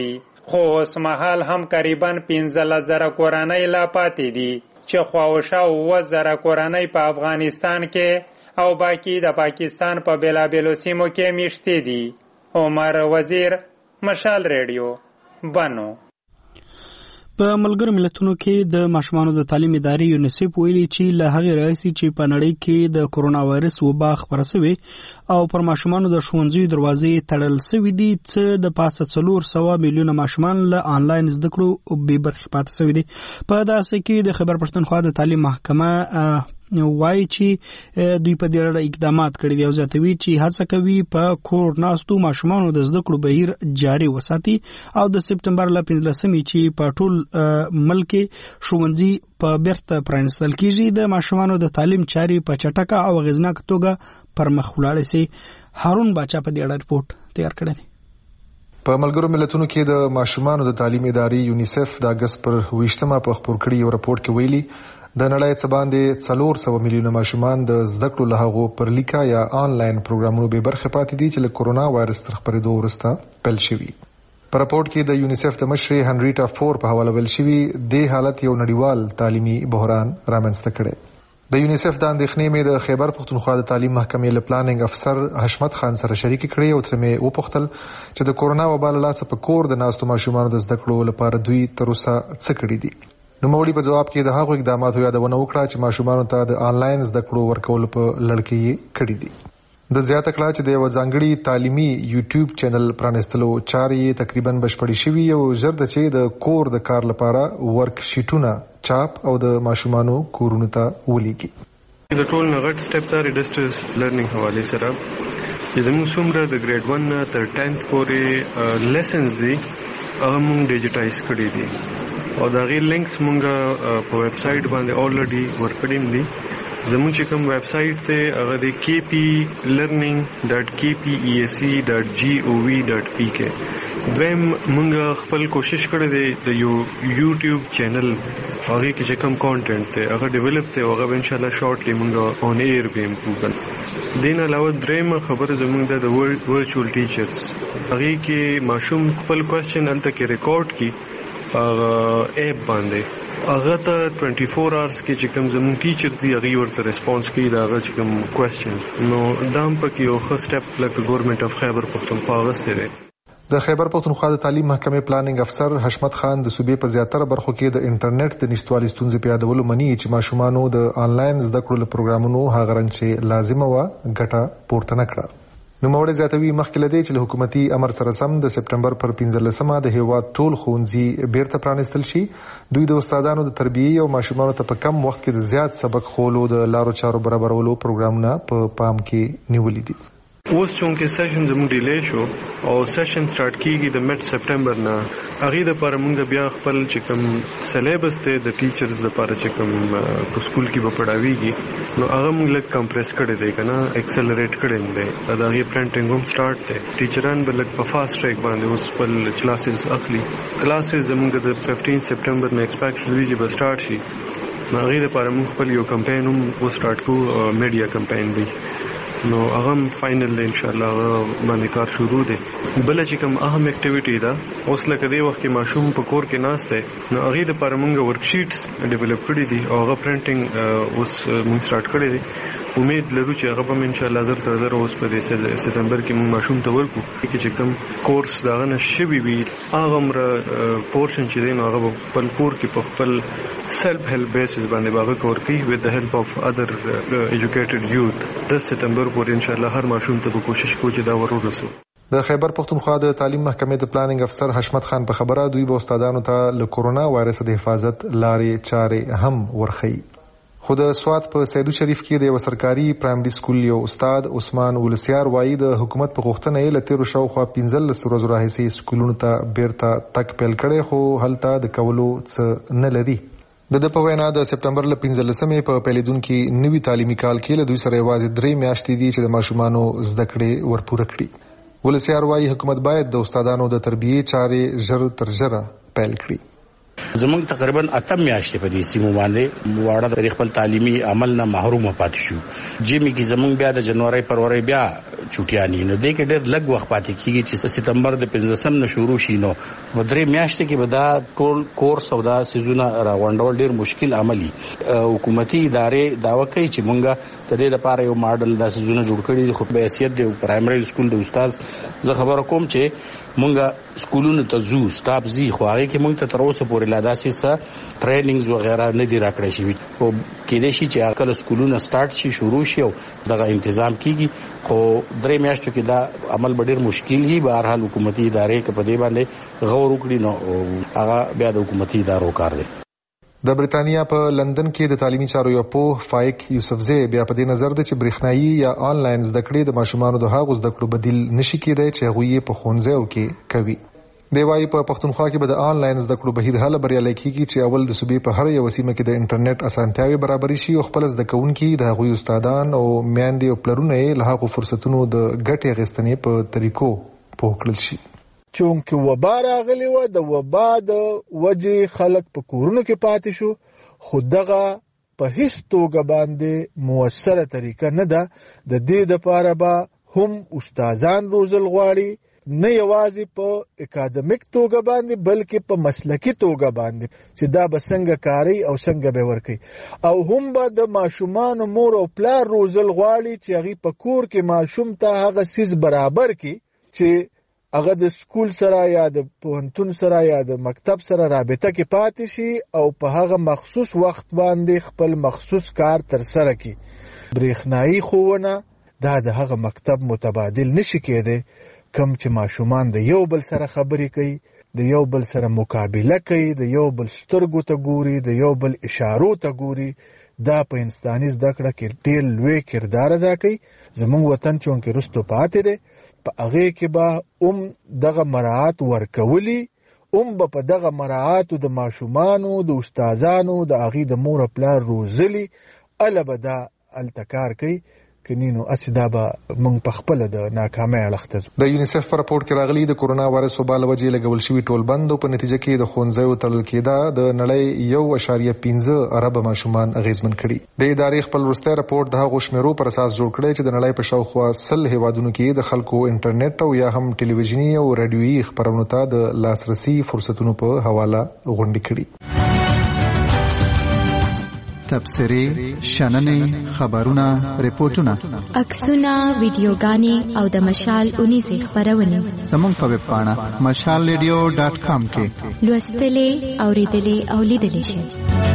خو اوس مهال هم قریبا 15,000 کورنۍ لا پاتې دي چې خواوشا 7,000 کورنۍ په افغانستان کې او باقی د پاکستان په بیلابیلو سیمو کې میشتې دي. عمر وزیر، مشال ریډیو، بنو. په ملګرو ملتونو کې د ماشومانو د تعلیم ادارې یونیسف ویلي چې له هغې راهیسې چې په نړۍ کې د کورونا وایرس وبا خپره شوې او پر ماشومانو د ښوونځیو دروازې تړل شوې دي، څه د پاسه 400 میلیونه ماشومان له آنلاین زده کړو بې برخې پاتې شوي دي. په داسې کې د خیبر پښتونخوا د تعلیم محکمه وایي چې دوی په دې اړه اقدامات کړي دي او زیاتوي چې هڅه کوي په کور ناستو ماشومانو د زده کړو بهیر جاري وساتي او د سپټمبر له 15مې چې په ټول ملک ښوونځي په بیرته پرانیستل کیږي د ماشومانو د تعلیم چارې په چټکه او اغیزناکه توګه پر مخ ولاړې شي. هارون باچا په دې اړه رپورټ تیار کړی دی. په ملګرو ملتونو کې د ماشومانو د تعلیم ادارې یونیسف د اگست پر 20مه په خپور کړي یو رپورټ کې ویلي د نړۍ څخه باندې 400 میلیونه ماشومان د زده کړو له هغو پر لیکا یا آنلاین پروګرامونو به برخه پاتې دي چې له کورونا وایرس تر خپرېدو وروسته پیل شوي. په راپورټ کې د یونیسف د مشر هنریټا فور په حواله ویل شوي د حالت یو نړیوال تعلیمي بحران رامنځته کړي. د یونیسف د اندېښنې مې د خیبر پښتونخوا د تعلیم محکمې له پلانینګ افسر حشمت خان سره شریک کړي او ترې مې وپوښتل چې د کورونا وبا له لاسه په کور د ناستو ماشومانو د زده کړو لپاره دوی تر اوسه څه کړي دي. نوموړي په جواب کې د هغو اقداماتو یادونه وکړه چې ماشومانو ته د آنلاین زده کړو ورکول په لړ کې یې کړي دي. د زیاته کړه چې د یو ځانګړي تعلیمي یوټیوب چینل پرانیستلو چارې تقریبا بشپړې شوي او ژر د چې د کور د کار لپاره ورک شیټونه چاپ او د ماشومانو کورونو ته ولیږي. د ټول نغټ سټپ تر ډیسټنس لرنینګ حواله سره زموږ څومره د ګریډ 1 تر 10th پورې لیسنز دي هغه موږ ډیجیټایز کړي دي او دا غي لینکس مونږه په ویب سټ باندې اولریډي ورکړم دي. زموږ چې کوم ویب سټ ته هغه د kplearning.kpesc.gov.pk دویم مونږه خپل کوشش کړی دی د یو یوټیوب چینل هغه کې چې کوم کانټینټ ته هغه ډیولپ ته هغه ان شاء الله شارټلی مونږه اون ایر به امپروو. دین علاوه دریم خبره زموږ د ورچوال ټیچرز هغه کې ماشوم خپل کوېسچن انته کې ریکارډ کی ایپ باندې هغه ته 24 hours کې چې کوم زموږ ټیچرز دی هغه ورته ریسپانس کوي دا هغه چې کوم کوېسچن نو دام پکې یو ښه سټپ لکه ګورنمنت اف خیبر پښتونخوا غوښتي. د خیبر پښتونخوا د تعلیم محکمې پلانینګ افسر حشمت خان د صوبې په زیاتره برخو کې د انټرنیټ د نشټوالي ستونزې په یادولو مني چې ماشومانو د آنلاین زده کړو له پروګرامونو هغه رنګ چې لازمه و ګټه پورته نه کړه. نوموړی زیاتوي مخکې له دې چې له حکومتي امر سره سم د سپټمبر پر 15مه د هیواد ټول ښوونځي بیرته پرانیستل شي. دوی د استادانو د تربیې او ماشومانو ته په کم وخت کې د زیات سبق خولو د لارو چارو برابرولو پروګرامونه په پام کې نیولي دي. اوس چونکه سیشن زموږ ډیلی شو او سیشن سٹارټ کیږي د میډ سپټمبر نه هغه د لپاره موږ بیا خپل چې کوم سلیبس ته د ټیچرز لپاره چې کوم په سکول کې به پڑھاویږي نو هغه موږ لږ کمپریس کړی دی کنه ایکسلریټ کړی دی دا هغه پرنټینګ هم سٹارټ دی. ټیچران به لږ په فاست ټریک باندې اوس خپل کلاسز اخلي. کلاسز زموږ د 15 سپټمبر نه ایکسپیکټ دی چې به سٹارټ شي. نو هغه لپاره موږ خپل یو کمپاین هم سٹارټ کوو میډیا کمپاین دی نو هغه فائنل ان شاء الله باندې کار شروع دی. بل چې کوم اهم اکټیویټی ده اوس لکه دی وخت کې ماشوم په کور کې ناشته نو هغه د لپاره موږ ورک شیټس ډیولپ کړی دي او هغه پرنټینګ اوس موږ سٹارټ کړی دی. امید لرو چې هغه به ان شاء الله زر تر زر اوس په سپتمبر کې موږ ماشوم ته ورکو چې کوم کورس دا نه شوي وي هغه مر پورشن چې دی نو هغه په کور کې په خپل سیلف هیلپ بیسس باندې باغ کور کوي with the help of other educated youth. د سپتمبر پورې ان شاء الله هر ماشوم ته کوشش کوو چې دا ورورسو. د خیبر پښتونخوا د تعلیم محکمې د پلانینګ افسر حشمت خان په خبره دوی به استادانو ته له کورونا وایرس د حفاظت لارې چارې هم ورخی. خو د سوات په سیدو شریف کې د یو سرکاري پرایمري سکول یو استاد عثمان ولسیار وایي د حکومت په غوښتنه یې له تیرو شاوخوا 15 ورځو راهیسې سکولونو ته بیرته تګ پیل کړی خو هلته د کولو څه نه لري. د په وینا د سپټمبر له 15مې په پیلېدونکي نوي تعلیمي کال کې له دوی سره یوازې 3 میاشتې دي چې د ماشومانو زده کړې ورپوره کړي. ولسیار وایي حکومت باید د استادانو د تربیې چارې ژر تر ژره پیل کړي. زمونږ تقریبا 8 میاشتې په دې سیمو باندې واړه د خپل تعلیمي عمل نه محروم پاتې شو. جمی کې زمونږ بیا د جنوري فروری بیا چټیانی نو دې کې ډېر لږ وخت پاتې کیږي چې سپتمبر د 15 نه شروع شي. نو په 3 میاشتې کې به دا ټول کورس او دا سيزونه راوندول ډېر مشکل عملی. حکومتي ادارې دا وکړي چې مونږه د دې لپاره یو ماډل دا سيزونه جوړ کړي. خو په حیثیت د پرایمري سکول د استاد زه خبره کوم چې مونږه سکولونو ته زو سټاف زی خو هغه کې مونږ ته تر اوسه پورې لا داسې څه ټریننګز وغیرہ نه دی راکړی شوی. او کېدې شي چې کله سکولونه سٹارټ شي شروع شي او دغه تنظیم کیږي خو 3 میاشتو کې دا عمل ډېر مشکل وي. به هر حال حکومتي ادارې کې په دې باندې غور وکړي نو هغه بیا د حکومتي ادارو کار دی. د بریتانیا په لندن کې د تعلیمي چارو یو پوه فایک یوسفزی بیا په دې نظر دی چې برېښنایي یا آنلاین زده کړې د ماشومانو د هغو زده کړو بدیل نشي کېدای چې هغوی یې په ښوونځیو کې کوي. دی وايي په پښتونخوا کې به د آنلاین زده کړو بهیر هله بریالی کېږي چې اول د صوبې په هر یو سیمه کې د انټرنیټ اسانتیاوې برابرې شي او خپل زده کوونکي د هغوی استادان او میندې او پلرونه یې له هغو فرصتونو د ګټې اخیستنې په طریقو پوه کړل شي. چونکه وبا راغلی و د وبا د وجې خلک په کورونو کې پاتې شو. خو دغه په هیڅ توګه باندې موثره طریقه نه ده. د دې لپاره به هم استادان روزل غواړي نه یوازې په اکاډمیک توګه باندې بلکې په مسلکي توګه باندې چې دا به څنګه کاری او څنګه به ورکي. او هم به د ماشومان مور او پلار روزل غواړي چې هغه په کور کې ماشوم ته هغه سیس برابر کړي چې هغه د سکول سره یا د پوهنتون سره یا د مکتب سره رابطه کې پاتې شي او په هغه مخصوص وخت باندې خپل مخصوص کار تر سره کړي. برېښنایي ښوونه دا د هغه مکتب متبادل نشي کېدی کوم چې ماشومان د یو بل سره خبرې کوي، د یو بل سره مقابله کوي، د یو بل سترګو ته ګوري، د یو بل اشارو ته ګوري. دا په انساني زده کړه کې ډېر لوی کردار ادا کوي. زموږ وطن چونکې رستو پاتې دی په هغه کې به دغه مراعات ورکولي به په دغه مراعاتو د ماشومانو د استادانو د هغې د مور پلار روزلي اله به دا التکار کوي کنینو اسدا به موږ په خپل د ناکامۍ اړخته. د یونیسف په راپورټ کې راغلي د کورونا وایرس وبا له وجې لګول شوي ټول بند په نتیجه کې د ښوونځیو تړل کېده د نړۍ 1.5 ارب ماشومان اغیزمن کړي. د ادارې خپل وروستی راپورټ د هغو شمیرو پر اساس جوړ کړی چې د نړۍ په شاوخوا 100 هیوادونو کې د خلکو انټرنیټ او یا هم ټلویزیوني او رادیويي خپرونو ته د لاسرسي فرصتونو په حواله غونډې کړي. تبصرې، شننې، خبرونه، ریپورتونه، عکسونه، ویډیوګانې او د مشال اونیزې خبرونه زموږ په ویب پاڼه mashalradio.com کې لوستلې، اوریدلې او لیدلې شئ.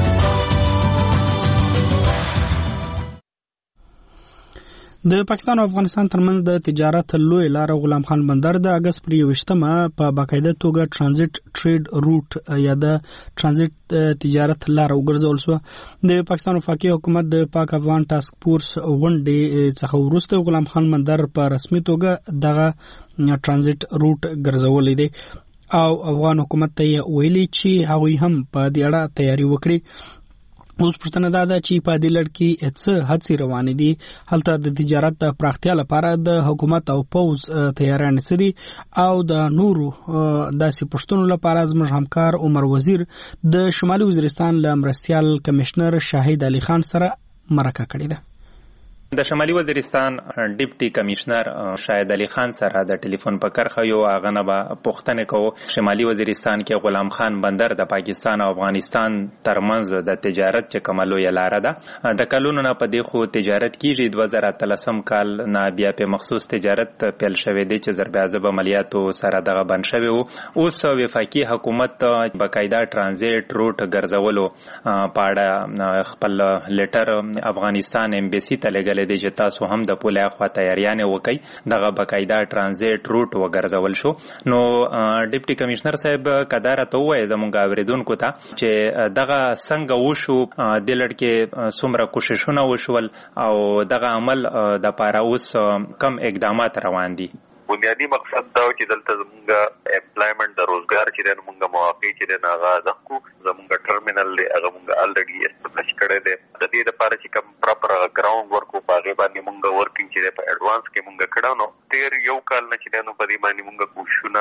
د پاکستان او افغانستان ترمنځ د تجارت لوی لار غلام خان بندر د اگست پر 21مه په باقاعده توګه ترانزیت ټریډ روټ یا د ترانزیت تجارت لار وګرځول شو. د پاکستان وفاقي حکومت د پاک افغان ټاسک فورس غونډې څخه وروسته غلام خان بندر په رسمي توګه دغه ترانزیت روټ ګرځولې دی او افغان حکومت ته ویلي چې هغوی هم په دې اړه تیاری وکړي. اوس پښتنه دا چې په دې لړ کې هڅه هڅې روانې دي هلته د تجارت د پراختیا لپاره د حکومت او پوز تیارانه سدي او د نورو داسې پښتنو لپاره زموږ همکار عمر وزیر د شمالي وزیرستان له مرستیال کمشنر شاهد علي خان سره مرکه کړې ده. د شمالي وزیرستان ډیپټي کمشنر شاهد علي خان سره د ټلیفون په کرخه یو اغنه به پښتنه کو شمالي وزیرستان کې غلام خان بندر د پاکستان او افغانستان ترمنځ د تجارت چې کوملو یلاره ده د کلونو نه په دې خو تجارت کیږي 2013 کال نه بیا په مخصوص تجارت پیل شوې دي چې ضربازب عملیاتو سره دغه بند شوی وو. اوس وفاقي حکومت باقاعده ترانزیت روټ ګرځولو پاړه خپل لیټر افغانستان امبیسي ته لګل دي چې تاسو هم د پوله خوا تیاریانه وکړي دغه باقاعده ترانزیت روټ وګرځول شو. نو ډیپټي کمشنر صاحب قدارت وایي زموږ اوریدونکو ته چې دغه څنګه وشو د لړ کې څومره کوششونه وشول او دغه عمل د پاره اوس کم اقدامات روان دي. بنیادی مقصد دا چې دلته زموږ امپلایمنٹ د روزګار چې د موږ مواقع چې د هغه دغه زموږ ټرمینل له هغه موږ الریډي استابلیش کړی دی. د دې لپاره چې کوم پراپر ګراوند ورک باغې باندې موږ ورکینګ چې په اډوانس کې موږ کړو نو تیر یو کال نه چې نو په دې باندې موږ کوششونه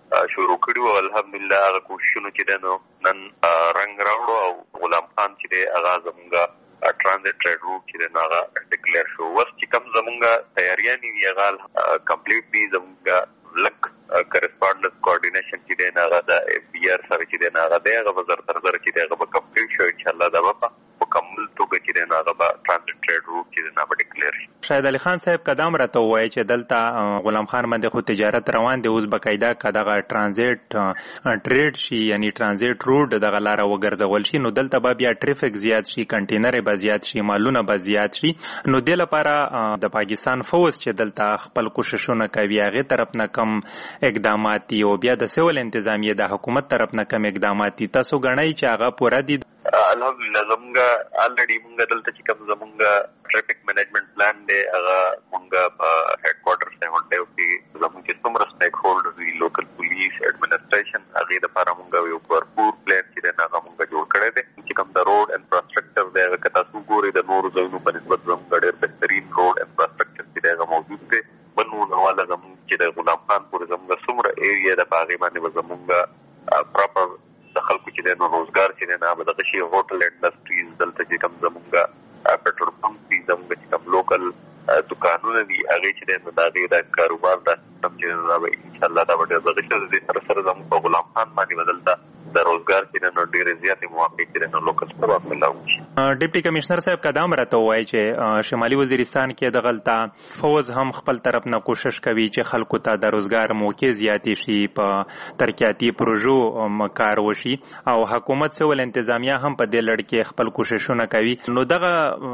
شروع کړو. الحمدلله هغه کوششونه چې دنو نن رنگ راوړو او غلام خان چې دی هغه زمونږ ټرانزیت ټریډ روټ چې دی هغه ډیکلیئر شو. وس چې کوم زمونږ تیاریانې دي هغه کمپلیټ دي. زمونږ لک کرسپونډنس کوارډینیشن چې دی هغه د اف بي آر سره چې دی هغه دی هغه به زر تر زر چې دی هغه به کمپلیټ شو. انشاءالله دا به مکمل توګه چې دی هغه به ټرانزیت ټریډ روټ چې دی هغه ډیکلیئر شي. شاهد علي خان صاحب قدم راته وایي چې دلته غلام خان باندې خو تجارت روان دی، اوس بقاعده کداغه ټرانزیت ټریډ شي یعنی ټرانزیت روټ دغه لار وګرځول شي، نو دلته به بیا ټریفیک زیات شي، کنټینر به زیات شي، مالونه به زیات شي. نو د لپاره د پاکستان فوج چې دلته خپل کوششونه کوي هغه طرف نه کم اقدامات دي او بیا د سیول انتظامیه د حکومت طرف نه کم اقدامات دي، تاسو غنئ چې هغه پوره دي؟ الحمدلله زمونږ الریډي مونږ دلته چې کوم زمونږ ټریفیک مینجمنٹ پلان دی هغه مونږ په هډ کوارټر ته هونډیو کې زمونږ چې څومره سټیک هولډرز دي، لوکل پولیس ایڈمنسټریشن، هغه لپاره مونږ یو بھرپور پلان چې دی هغه مونږ جوړ کړی دی. چې کوم د روډ انفراستراکچر دی هغه که تاسو ګورئ د نورو ځایونو په نسبت زمونږ ډېر بهترین روډ انفراستراکچر چې دی هغه موجود دی. بل نو حواله زمونږ چې د غلام خان پورې زمونږ څومره ایریا د په هغې باندې به زمونږ پراپر د خلکو چې دی نو روزګار چې دی نه به دغه شي هوټل انډسټریز دلته چې کوم زمونږ پټرول پمپ دي، زمونږ چې کوم لوکل دکانونه دي هغې چې دی نو د هغې د کاروبار دا سیستم چې دی دا به انشاءالله دا به ډېر دغه شي. د دې سره سره زمونږ په غلام خان باندې به دلته د روزګار چې دی نو ډېرې زیاتې مواقع چې دی نو لوکل سره به ملاو شي. ډیپټي کمشنر صاحب قدم راته ووایي چې شمالي وزیرستان کې دغلته فوج هم خپل طرف نه کوشش کوي چې خلکو ته د روزګار موقع زیاتې شي، په ترقیاتي پروژو کار وشي او حکومت سیول انتظامیه هم په دې لړ کې خپل کوششونه کوي. نو دغه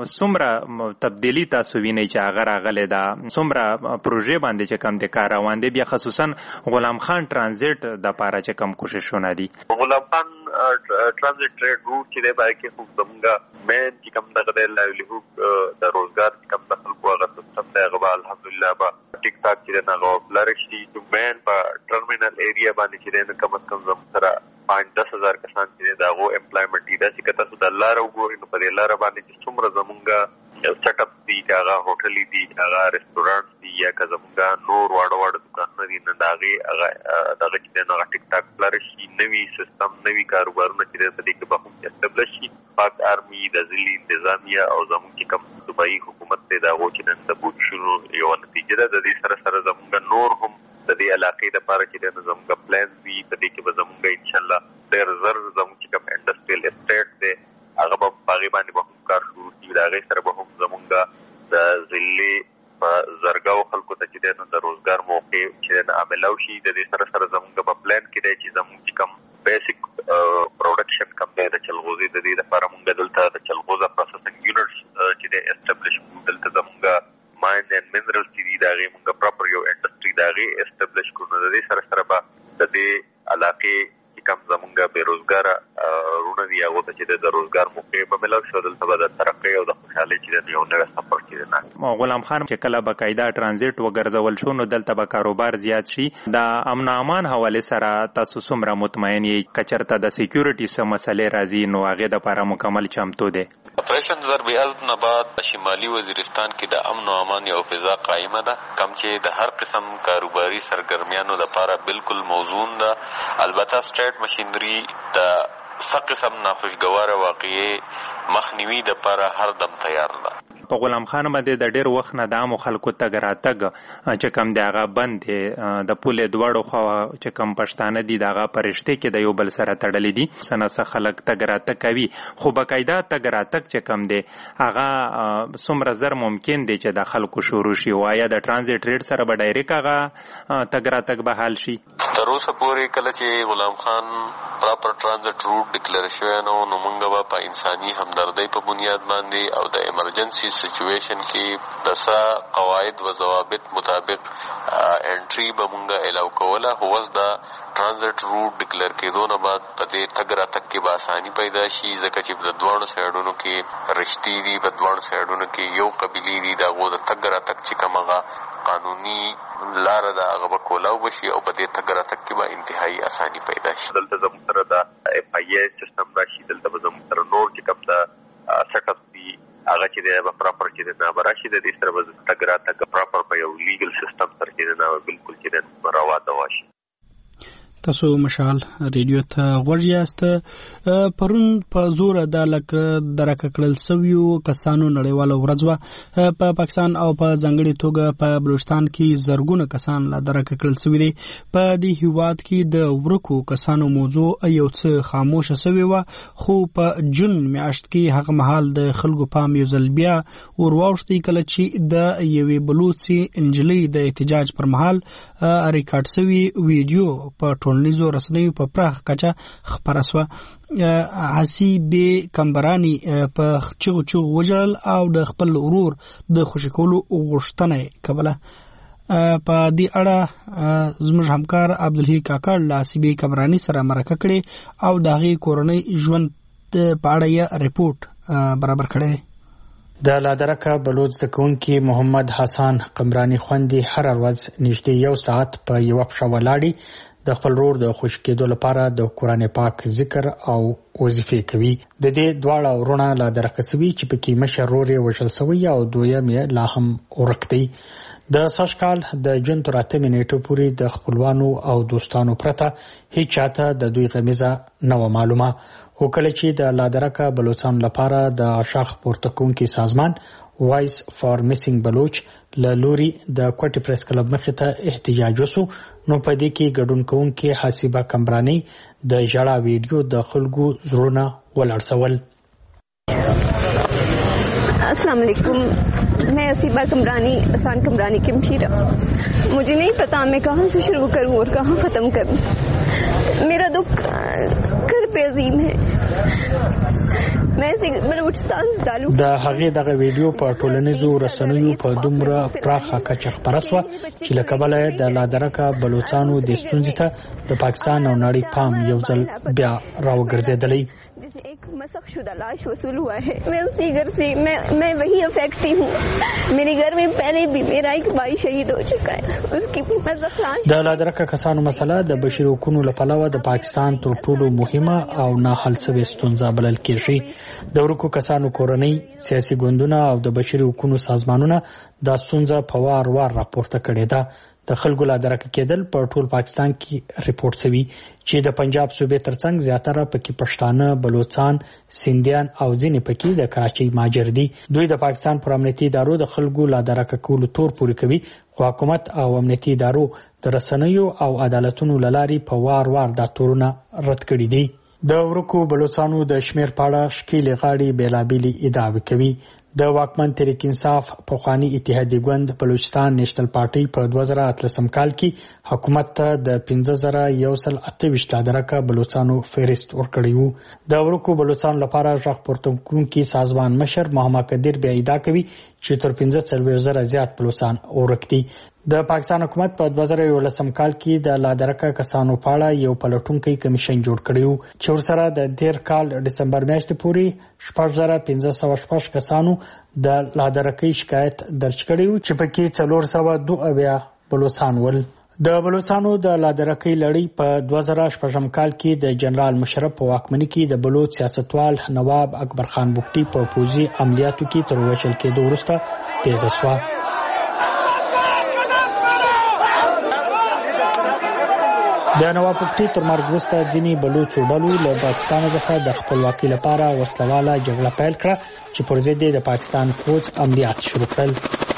څومره تبدیلی تاسو وینئ چې هغه راغلی ده، څومره پروژې باندې چې کوم د کار روان دی، بیا خصوصا غلام خان ټرانزیټ دپاره چې کوم کوششونه دي؟ غلام خان ټرانزیټ ټریډ روټ چې دی باید کې خو زمونږ مین چې کوم دغه دی لایولیهود د روزګار چې کوم د خلکو هغه سیستم دی هغه به الحمدلله به ټیک ټاک چې دی هغه فلرش شي. مین په ټرمینل ایریا باندې چې دی کم از کم زموږ سره 5-10 هزار کسان چې دی د هغو امپلایمنټ دي. داسې که تاسو د لاره وګورئ نو په دې لاره باندې چې څومره زمونږ سیټ اپ دي، که هغه هوټلې دي، هغه ریسټورانټ دي، یا که زمونږ نور واړه واړه دکانونه دي، نو د هغې دغه چې دی نو هغه ټیک ټاک فلرش شي. نوي سیستم، نوي کاروبارونه چې دی په دې کې به هم اسټبلش شي. پاک آرمي، د ضلعي انتظامیه او زمونږ چې کوم صوبایي حکومت دی د هغو چې نن د بوجشونو یوه نتیجه ده. د دې سره سره زمونږ نور هم د دې علاقې دپاره چې دی نو زمونږ پلان دي، په دې کې به زمونږ انشاءالله ډېر زر زمونږ چې کوم انډسټریل اسټیټ دی هغه به په هغې باندې به هم کار شروع شي. د هغې سره به هم زمونږ د ضلعي په زرګاو خلکو ته چې دی نو د روزګار موقع چې دی نو عاملاو شي. د دې سره سره زمونږ په پلان کې دی چې زمونږ چې کوم بیسک پروډکشن کم دی د چلغوزي، د دې لپاره مونږ دلته د چلغوزه پروسیسنګ یونټس چې دی اسټبلش کړو. دلته زمونږ ماین اینډ منرلز چې دي د هغې مونږ پراپر یو انډسټري د هغې اسټبلش کړو. نو د دې سره سره به د دې علاقې چې کوم زمونږ بېروزګاره وروڼه دي هغو ته چې د روزګار موقع به ملاو شي. دلته به د ترقۍ او د خوشحالۍ چې دی یو نوی سفر چې دی نه. غلام خان چې کله بقاعده ټرانزیټ وګرځول شو نو دلته به کاروبار زیات شي. د امن و امان حوالې سره تاسو څومره مطمئن یې که چېرته د سیکیورټي څه مسلې راځي نو هغې دپاره مکمل چمتو دی؟ اپریشن ضرب ازد نه بعد شمالي وزیرستان کې د امن و امان یو فضا قائمه ده، کم چې د هر قسم کاروباري سرګرمیانو لپاره بالکل موزون ده. البته سټیټ مشینری د څه قسم ناخوشګواره واقعې مخنیوي دپاره هر دم تیار ده. په غلام خان باندې د ډېر وخت نه د عامو خلکو تګ راتګ چې کوم دی هغه بند دی. د پولې دواړو خوا چې کوم پښتانه دي د هغه په رشتې کې د یو بل سره تړلي دي، څه نه څه خلک تګ راتګ کوي، خو باقاعده تګ راتګ چې کوم دی هغه څومره زر ممکن دی چې د خلکو شروع شي. وایا د ټرانزیټ ریټ سره به ډایرکټ هغه تګ راتګ به حل شي؟ تر اوسه پورې کله چې غلام خان پراپر ټرانزیټ روټ ډیکلیر شوی نو موږ به په انساني همدردۍ په بنیاد باندې او د ایمرجنسي سچویشن کې د څه قواعد و ضوابط مطابق انټري به مونږ الاو کوله. خو اوس د ټرانزیټ روټ ډیکلیر کېدو نه بعد په دې تګ راتګ کې به اساني پیدا شي، ځکه چې د دواړو سایډونو کې رشتې دي، په دواړو سایډونو کې یو قبیلې دي، د هغو د تګ راتګ چې کوم هغه قانوني لاره ده هغه به کولاو بشي او په دې تګ راتګ کې به انتهایي اساني پیدا شي. دلته زموږ سره د اف آی ای سیستم راشي، دلته به زموږ سره نور چې کوم د سیټ اپ دي هغه چې دی به پراپر چې دی نه به راشي. د دې سره به تګ راتګ پراپر په یو لیګل سیستم سره چې دی نه بالکل چې دی روا دوا شي. تاسو مشال ریډیو ته غوږ یاست. پرون په زور د درک کړل سویو کسانو نړیواله ورځ وه. په پاکستان او په ځانګړي توګه په بلوچستان کې زرګونه کسان لا درک کړل سوي دي. په دې هیواد کې د ورکو کسانو موضوع یو څه خاموشه سوی وه، خو په جون میاشت کې هغه مهال د خلکو پام یو ځل بیا ورواوښتی کله چې د یوې بلوچي انجلۍ د احتجاج پر مهال ریکارډ سوي ویډیو په ټولنیزو رسنیو په پراخ کچه خپره سوه. حسیبې کمبرانی په چغو وجړل او د خپل ورور د خوشي کولو غوښتنه کوله. په دې اړه زموږ همکار عبدالحی کاکړ له حسیبې کمبرانی سره مرکه کړې او د هغې کورنۍ ژوند په اړه یې رپورټ برابر کړی. د لادرکه بلوچ زده کوونکي محمد حسن قمرانی خوندې هر ورځ نږدې 1 ساعت په یوه پښه ولاړې د خپل ورور د خوشي کېدو لپاره د قرآن پاک ذکر او وظیفې کوي. د دې دواړه ورونه لادرکه سوي چې پکې مشر ورور یې وژل سوی او دویم یې لا هم ورک دی. د سږ کال د جون تر 8 نیټو پورې د خپلوانو او دوستانو پرته هیڅ چاته د دوی غمیزه نه و معلومه. خو کله چې د لادرکه بلوچستان لپاره د شاخ پورته کوونکي سازمان وایس فار میسنګ بلوچ له لوري د کوټي پریس کلب مخې ته احتجاج وسو، نو په دې کې ګډون کوونکي حسیبه کمبرانی د ژړا ویډیو د خلکو زړونه ولړسول. अस्सलाम वालेकुम, मैं हसीबा कमरानी आसान कमरानी की मशीरा. मुझे नहीं पता मैं कहाँ से शुरू करूँ और कहाँ ख़त्म करूँ. मेरा दुख घर पे अजीम है. د هغې دغه ویډیو په ټولنیزو رسنیو په دومره پراخه کچه خپره سوه چې له کبله یې د لادرکه بلوچانو د ستونزې ته د پاکستان او نړۍ پام یو ځل بیا راوګرځېدلی. مسخ شدہ لاش وصول ہوا ہے. میں اسی گھر سے میں وہی افیکٹی ہوں. میرے گھر میں پہلے بھی میرا ایک بھائی شہید ہو چکا ہے. اس کی مسخ لاش. د لادرکه کسانو مسله د بشري حقوقو لپاره د پاکستان تر ټولو مهمه او نه حل شوې ستونزه بلل کېږي. د ورکو کسانو کورنۍ، سیاسي ګوندونه او د بشري حقوقو سازمانونه دا ستونزه په وار راپورته کړې ده. د خلکو لادرکه کېدل په ټول پاکستان کې ریپورټ شوی چې د پنجاب صوبې ترڅنګ زیاتره پکې پښتانه، بلوچستان، سیندیان او ځینې پکې د کراچۍ ماجر دي. دوی د پاکستان پر امنیتي ادارو د خلکو لادرکه کولو تور پورې کوي، خو حکومت او امنیتي ادارو د رسنیو او عدالتونو له لارې په وار دا تورونه رد کړي دي. د ورکو بلوچستانو د شمیر په اړه ښکېلې غاړې بېلابېلې ادعاوې کوي. د واکمن تحریک انصاف پخوانی اتحادیه ګوند بلوچستان نیشنل پارټي په 2013 کال کې حکومت ته د 5128 لادرکه بلوچستانو فهرست ورکړی وو. د ورکو بلوچستان لپاره غږ پورته کوونکي سازمان مشر محمد قدیر بیا ادعا کوي چې تر 45,000 زیات بلوچستان ورک دي. د پاکستان حکومت په 2011 کال کې د لادرکه کسانو په اړه یو پلټونکی کمیشن جوړ کړی و چې ورسره د 13 کال ډسمبر میاشتې پورې 65,506 کسانو د لادرکه شکایت درج کړی و چې پکې 402 بلوچستان ول. د بلوچستانو د لادرکه لړۍ په 2016 کال کې د جنرال مشرف په واکمنۍ کې د بلوچ سیاستوال نواب اکبر خان بوکټي په پوځي عملیاتو کې تر وژل کېدو وروسته تیزه شوه. د نواب بوکټي تر مرګ وروسته ځینې بلوچو ډلو له پاکستان څخه د خپلواکۍ لپاره وسلواله جګړه پیل کړه چې پر ضد د پاکستان پوځ عملیات شروع کړل.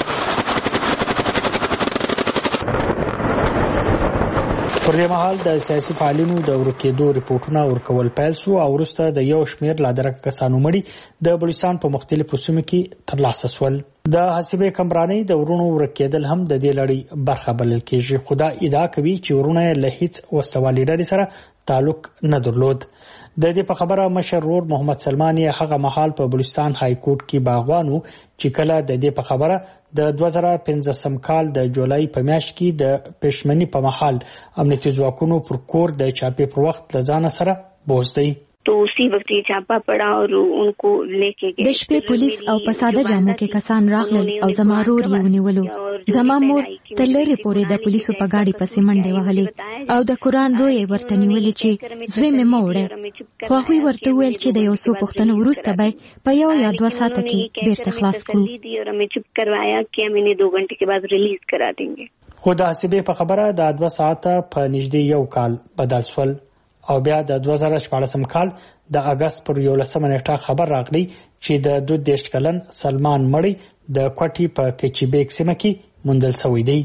پر دې مهال د سیاسي فعالینو د ورکېدو ریپورټونه ورکول پیل شو او وروسته د یو شمېر لادرکه کسانو مړي د بلوچستان په مختلفو سیمو کې ترلاسه شول. د حسیبې کمبرانی د ورونو ورکېدل هم د دې لړۍ برخه بلل کېږي، خو دا ادعا کوي چې ورونه له هیڅ وسلوالې ډلې سره تعلق نه درلود. د دې په خبره مشر ورور محمد سلمان یې هغه مهال په بلوچستان های کورټ کې باغوان و چې کله د دې په خبره د 2015 کال د جولای په میاشت کې د پښمنۍ په مهال امنیتي ځواکونو پر کور د چاپې پر وخت له ځانه سره بوز دی. तो उसी वक्त ये छापा पड़ा और उनको लेके गए. د شپې پولیس او په ساده جامو کې کسان راغلل او زما رور یې ونیولو. زما مور تر لرې پورې د پولیسو په ګاډي پسې منډې وهلې او د قرآن روی یې ورته نیولې چې زوی مې مه وړه، خو هغوی ورته وویل چې د یو څو پوښتنو وروسته به په 1 یا 2 ساعته کې بیرته خلاص کړو. और हमें चुप करवाया कि हम इन्हें 2 घंटे के बाद रिलीज करा देंगे. خو د حسابې په خبره د 2 ساعته په نږدې 1 کال بدل شول او بیا د 2014 کال د اگست پر 11 نیټه خبر راغلی چې د 22 کلن سلمان مړی د کوټي په کچیبیک سیمه کې موندل شوی دی.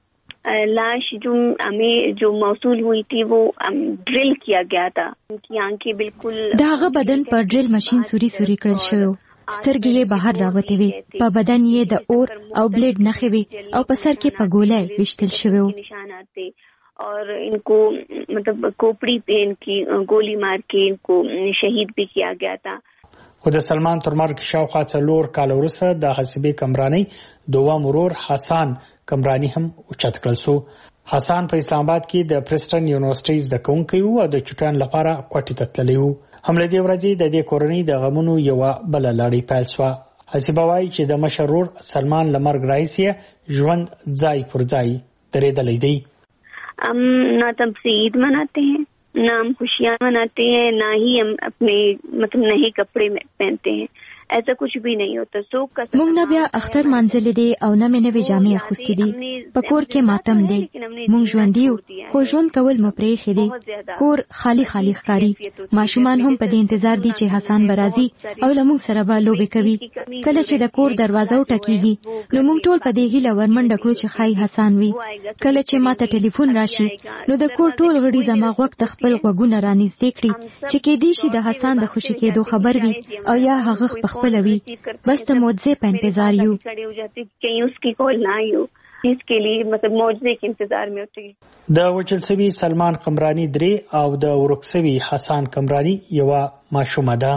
लाश जो मौसूल हुई थी वो ड्रिल किया गया था. उनकी आंखें बिल्कुल داغه بدن پر ड्रिल मशीन سوري کړل شو. سترګې یې بهر راوتې وې. په بدن یې د اور او بلیډ نښې وې او په سر کې په ګولۍ وشتل شوی و. نشانات थे और इनको मतलब खोपड़ी पे इनकी गोली मार के इनको शहीद भी किया गया था. خو د سلمان تر مرګ شاوخوا 4 کال وروسته د حسابې کمرانی دوام ورور حسان کمرانی هم اوچت کړل شو. حسان په اسلام آباد کې د پرستن یونیورسيټي زده کوونکی و او د چټان لپاره کوټې ته تللی و. هم له دې ورځې د دې کورنۍ د غمونو یو بل لړۍ پیل شوه. حسابه وايي چې د مشرور سلمان لمرګ راځي ژوند ځای پر ځای درېدلی دی. हम ना तब से ईद मनाते हैं, ना हम खुशियाँ मनाते हैं, ना ही हम अपने मतलब नए कपड़े पहनते हैं. ऐसा कुछ भी नहीं होता. शोक का مونږ نه بیا اختر منځل دي او نه مې نوې جامې اخوستې دي. په کور کې ماتم دی. مونږ ژوند دیو خو ژوند کول مو پرېښی دی. کور خالی ښکاري. ماشومان هم په دې انتظار دي چې حسان برازي او له مونږ سره به لوبې کوي. کله چې د کور دروازه وټکیږي نو مونږ ټول په دې هیله ورمنډه کړو چې خای حسان وي. کله چې ماته ټلیفون راشي نو د کور ټول غړي زما غوږ ته خپل غوږونه رانږدې کړي چې کېدای شي د حسان د خوشي کېدو خبر وي او یا هغه خپلوي. بس د معجزې په انتظار یو. کہیں اس کی کال نہ آئی ہو اس کے لیے مطلب معجزے کے انتظار میں ہوتے ہیں. د وچل سوي سلمان قمرانی 3 او د ورکسوي حسان قمرانی یو ماشومه ده.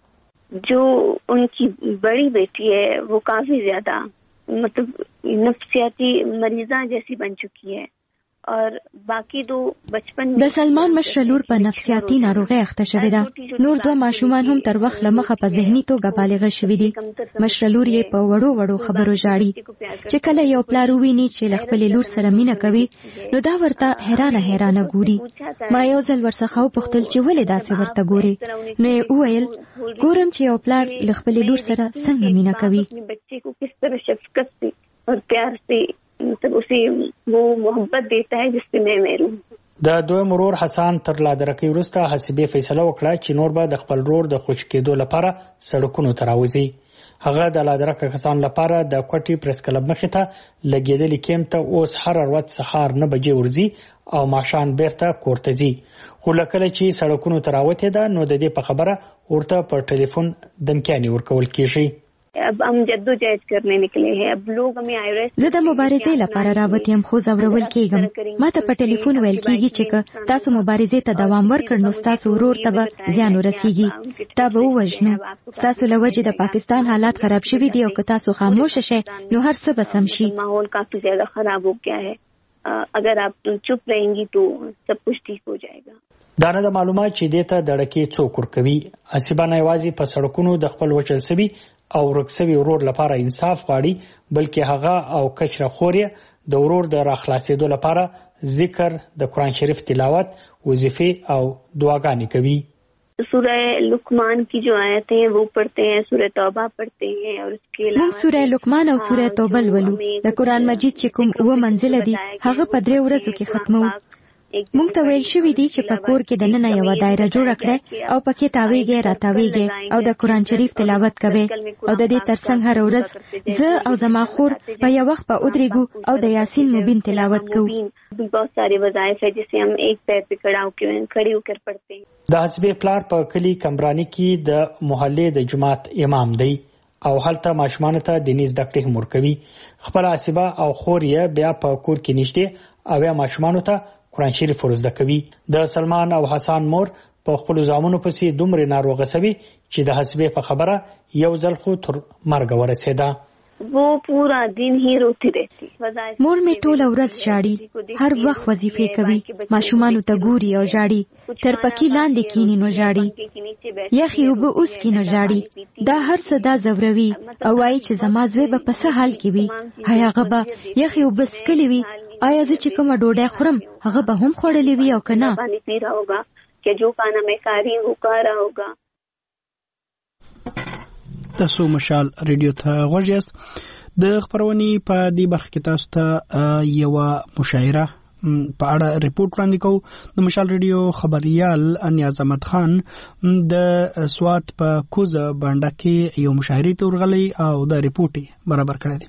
جو ان کی بڑی بیٹی ہے وہ کافی زیادہ مطلب نفسیاتی مریضہ جیسی بن چکی ہے اور باقی دو بچپن د سلمان مشرلور په نفسیاتي ناروغي اخته شوې ده. نور 2 ماشومان هم تر وخت لمخه په ذهني توګه بالغ شوي دي. مشرلور یې په وړو خبرو ژاړي چې کله یو پلار وویني چې له خپلې لور سره مینه کوي نو دا ورته حیرانه ګوري. ما یو ځل ورڅخه وپوښتل چې ولې داسې ورته ګوري نو یې وویل ګورم چې یو پلار له خپلې لور سره څنګه مینه کوي. بچے کو کس طرح شفقت سے اور پیار سے مطلب اسے وہ محبت دیتا ہے جس سے میں محروم. د دوی مرور حسان تر لادرکې وروسته حسابې فیصله وکړه چې نور به د خپل رور د خوش کېدو لپاره سړکونو ته راوځي. هغه د لادرکه کسان لپاره د کوټي پریس کلب مخې ته لګېدلې کیمپ ته اوس هر ورځ سهار 9 بجې ورځي او ماښام بیرته کور ته ځي. خو لکه چې سړکونو ته راوته ده نو د دې په خبره ورته په ټلیفون دمکاني ورکول کیږي. अब हम जद्दोजहद करने निकले हैं. अब लोग हमें आईआरएस زه د مبارزې لپاره راوتیم خو زورول کېږم. ما ته په ټلیفون ویل کېږي چې تاسو مبارزې ته دوام ورکړ نو تاسو ورور ته به زیان ورسیږي. تا به ووژنو. تاسو له وجې د پاکستان حالات خراب شوي دي او که تاسو خاموش شئ نو هر څه به سم شي. माहौल काफी ज्यादा खराब हो गया है. अगर आप चुप रहेंगी तो सब कुछ ठीक हो जाएगा. دا نه د معلومات چې دیته دړکې څوک ورکوي. حسابانه یوازې په سړکونو د خپل وچل سوي او رکسوي ورور لپاره انصاف غواړي بلکې هغه او کچره خوري د ورور د راخلاصېدو لپاره ذکر د قرآن شریف تلاوت وظیفه او دعاګانې کوي. سورہ لقمان کی جو آیتیں ہیں وہ پڑھتے ہیں, سورہ توبہ پڑھتے ہیں اور اس کے علاوه سورہ لقمان او سورہ توبه ولو. د قرآن مجید چې کوم 9 منزله دي هغه په 3 ورځو کې ختمو. مونږ ته ویل شوي دي چې په کور کې دننه یو دایره جوړه کړئ او پکې تاویږئ راتاویږئ او د قرآن شریف تلاوت کوئ او د دې ترڅنګ هر ورځ زه او زما خور په یو وخت په ودرېږو او د یاسین مبین تلاوت کوو. बहुत सारे वظائف है जिसे हम एक पैर पे खड़े होकर पढ़ते हैं. د حسبې پلار په کلی کمرانی کې د محلې د جماعت امام دی او هلته ماشومان ته دیني زده کړې هم ورکوي. خپل حسبه او خور یې بیا په کور کې نشته او یا ماشومان ته قرآن شریف ورزده کوي. د سلمان او حسان مور په خپل زامنو پسې دومره ناروغه شوی چې د حسبې په خبره یو ځل خو تر مرګ ورسېده. वो पूरा दिन ही रोती रहती. مور می ټوله ورځ ژاړي. هر وخت وظیفه کوي. ماشومان ته ګوري او ژاړي. تر پکې لاندې کینی نو ژاړي. یخي وب اوس کې نو ژاړي. دا هر څه دا زوروي او وايي چې زما زوی به په څه حال کې وي. هغه به یخي وب سکلی وي. آیا زه چې کومه ډوډۍ خورم هغه به هم خوړلې وي او کنه؟ कि जो खाना मैं खा रही हूँ खा रहा होगा. تاسو مشال ریډیو ته غوږ یاست. د خبرونې په دې برخه کې تاسو ته یو مشاعره په اړه ریپورت وړاندې کوو. د مشال ریډیو خبريال نیاز احمد خان د سوات په کوزه باندې کې یو مشاعره تورغلي او د ریپورت برابر کړی دی.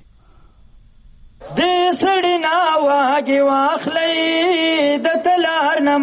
د سړنا واګي واخلې د تلار نه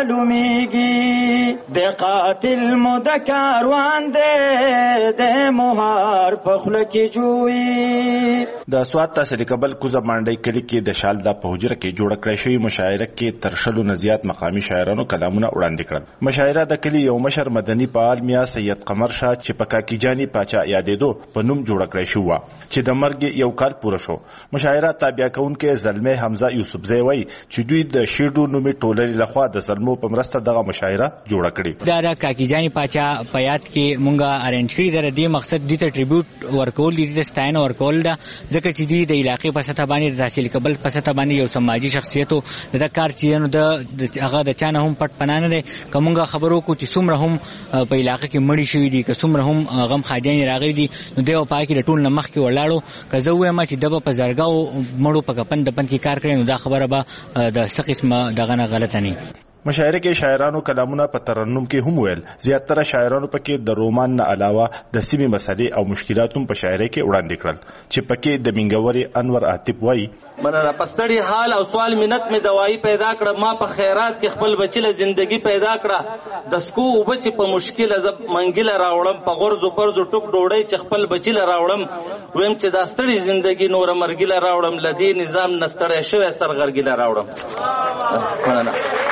معلومیږي د قاتل مود کاروان د مهار په خله کې جوړي. د سوات تحصیل قبل کوزه باندې کلی کې د شالدا په حجره کې جوړ کړی شوی مشاعره کې تر شلو نزيات مقامی شاعرانو کلامونه وړاندې کړل. مشاعره د کلی یو مشر مدني فعال میا سید قمر شاه چې په کاکی جانی پاچا یادېدو په نوم جوړ کړی شو چې د مرګ یو کال پوره شو. مشاعره تابع کونکي زلمه حمزه یوسفزی وای چې دوی د شیډو نومي ټولنې لخوا د زلمو په مرسته دغه مشاعره جوړه کړې. دا کاکی جانی پاچا په یاد کې مونږه ارینج کړی. د دې مقصد د ټریبیوټ ورکول دي، د ستاینه ورکول ده، ځکه چې د علاقې په سطح باندې د تحصیل قبل په سطح باندې یو سماجی شخصیتو د کار چینو د هغه د چانه هم پټ پنانه ده. کومه خبرو کو چې څومره هم په علاقې کې مړی شوی دي، که څومره هم غم خاجان راغلي دي، نو دیو پای کې د ټول نمخ کې ولاړو. که زه وایم چې دبه په زرګاو مړو په کپن د پن کې کار کړي، نو دا خبره به د څه قسمه دغه نه غلطه نه. مشاعره کې شاعرانو کلامونه په ترنم کې هم ویل. زیاتره شاعرانو پکې د رومان نه علاوه د سیمې مسلې او مشکلات هم په شاعرۍ کې وړاندې کړل، چې پکې د منګوري انور عاطف وایي مننه پستړی حال او سوال منت می دوايي پیدا کړه، ما په خیرات کې خپل بچی له ژوندۍ پیدا کړه، د سکو او بچی په مشکل زب منګل راوړم، په غرزو پرزو ټوک ډوړی چې خپل بچی له راوړم، ویم چې دا ستړي ژوندۍ نور مرګل راوړم، لدی نظام نستړی شوی سرغرګل راوړم. مننه.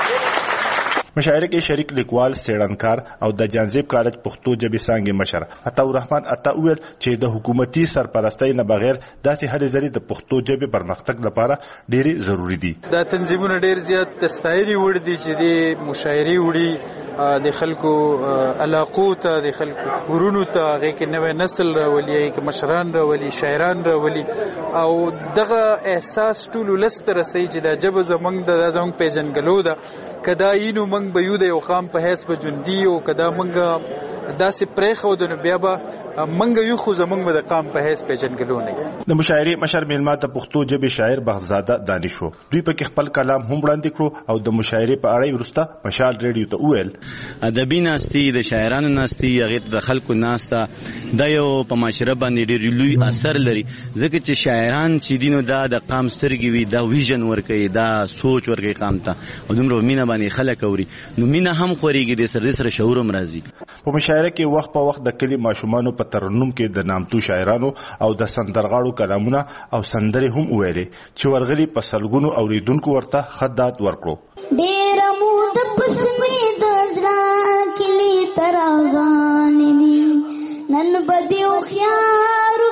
مشاعره کې شریک لیکوال سیړنکار او د جانزیب کالج پښتو ژبې څانګې مشر عطا الرحمن عطا ویل چې د حکومتي سرپرستۍ نه بغیر داسې هلې ځلې د پښتو ژبې پرمختګ لپاره ډېری ضروری دي. دا تنظیمونه ډېر زیات تستایري وړ دي چې د مشاعري وړي د خلکو علاقو ته، د خلکو کورونو ته، هغه کې نوې نسل راولي، کې مشران راولي، شاعران راولي، او دغه احساس ټول لست رسي چې د ژبه زمنګ د زمنګ پیژنګلو ده. کدا اینو منګ به یو د یو خام په هیڅ په جوندي او کدا منګ داسې پرېخو د نو بیا به منګ یو خو زمنګ به د قام په هیڅ پیژنګلو نه. د مشاعري مشر میلمه ته پښتو ژبې شاعر بغزاده دانشو دوی په خپل کلام هم وړاندې کړو او د مشاعري په اړه ورسته مشال ریډیو ته ویل ادبي ناستي د شاعرانو ناستي هغه د خلکو ناسته د یو په معاشره باندې ډېر لوی اثر لري، ځکه چې شاعران چې دینو د قام سترګي وي، دا ویژن ورکوي، دا سوچ ورکوي قام ته، او دومره مینه باندې خلک اوري، نو مینه هم خوريږي، د سره شعور هم راځي. په مشاعره کې وخت په وخت د کلی ماشومانو په ترنم کې د نامتو شاعرانو او د سندرغاړو کلامونه او سندرې هم ویلې چې ورغلي په سلګونو اوریدونکو ورته خدات ورکړو. ډېر مو د پسمې د زړه کلی ترغان دي، نن بدیو خیال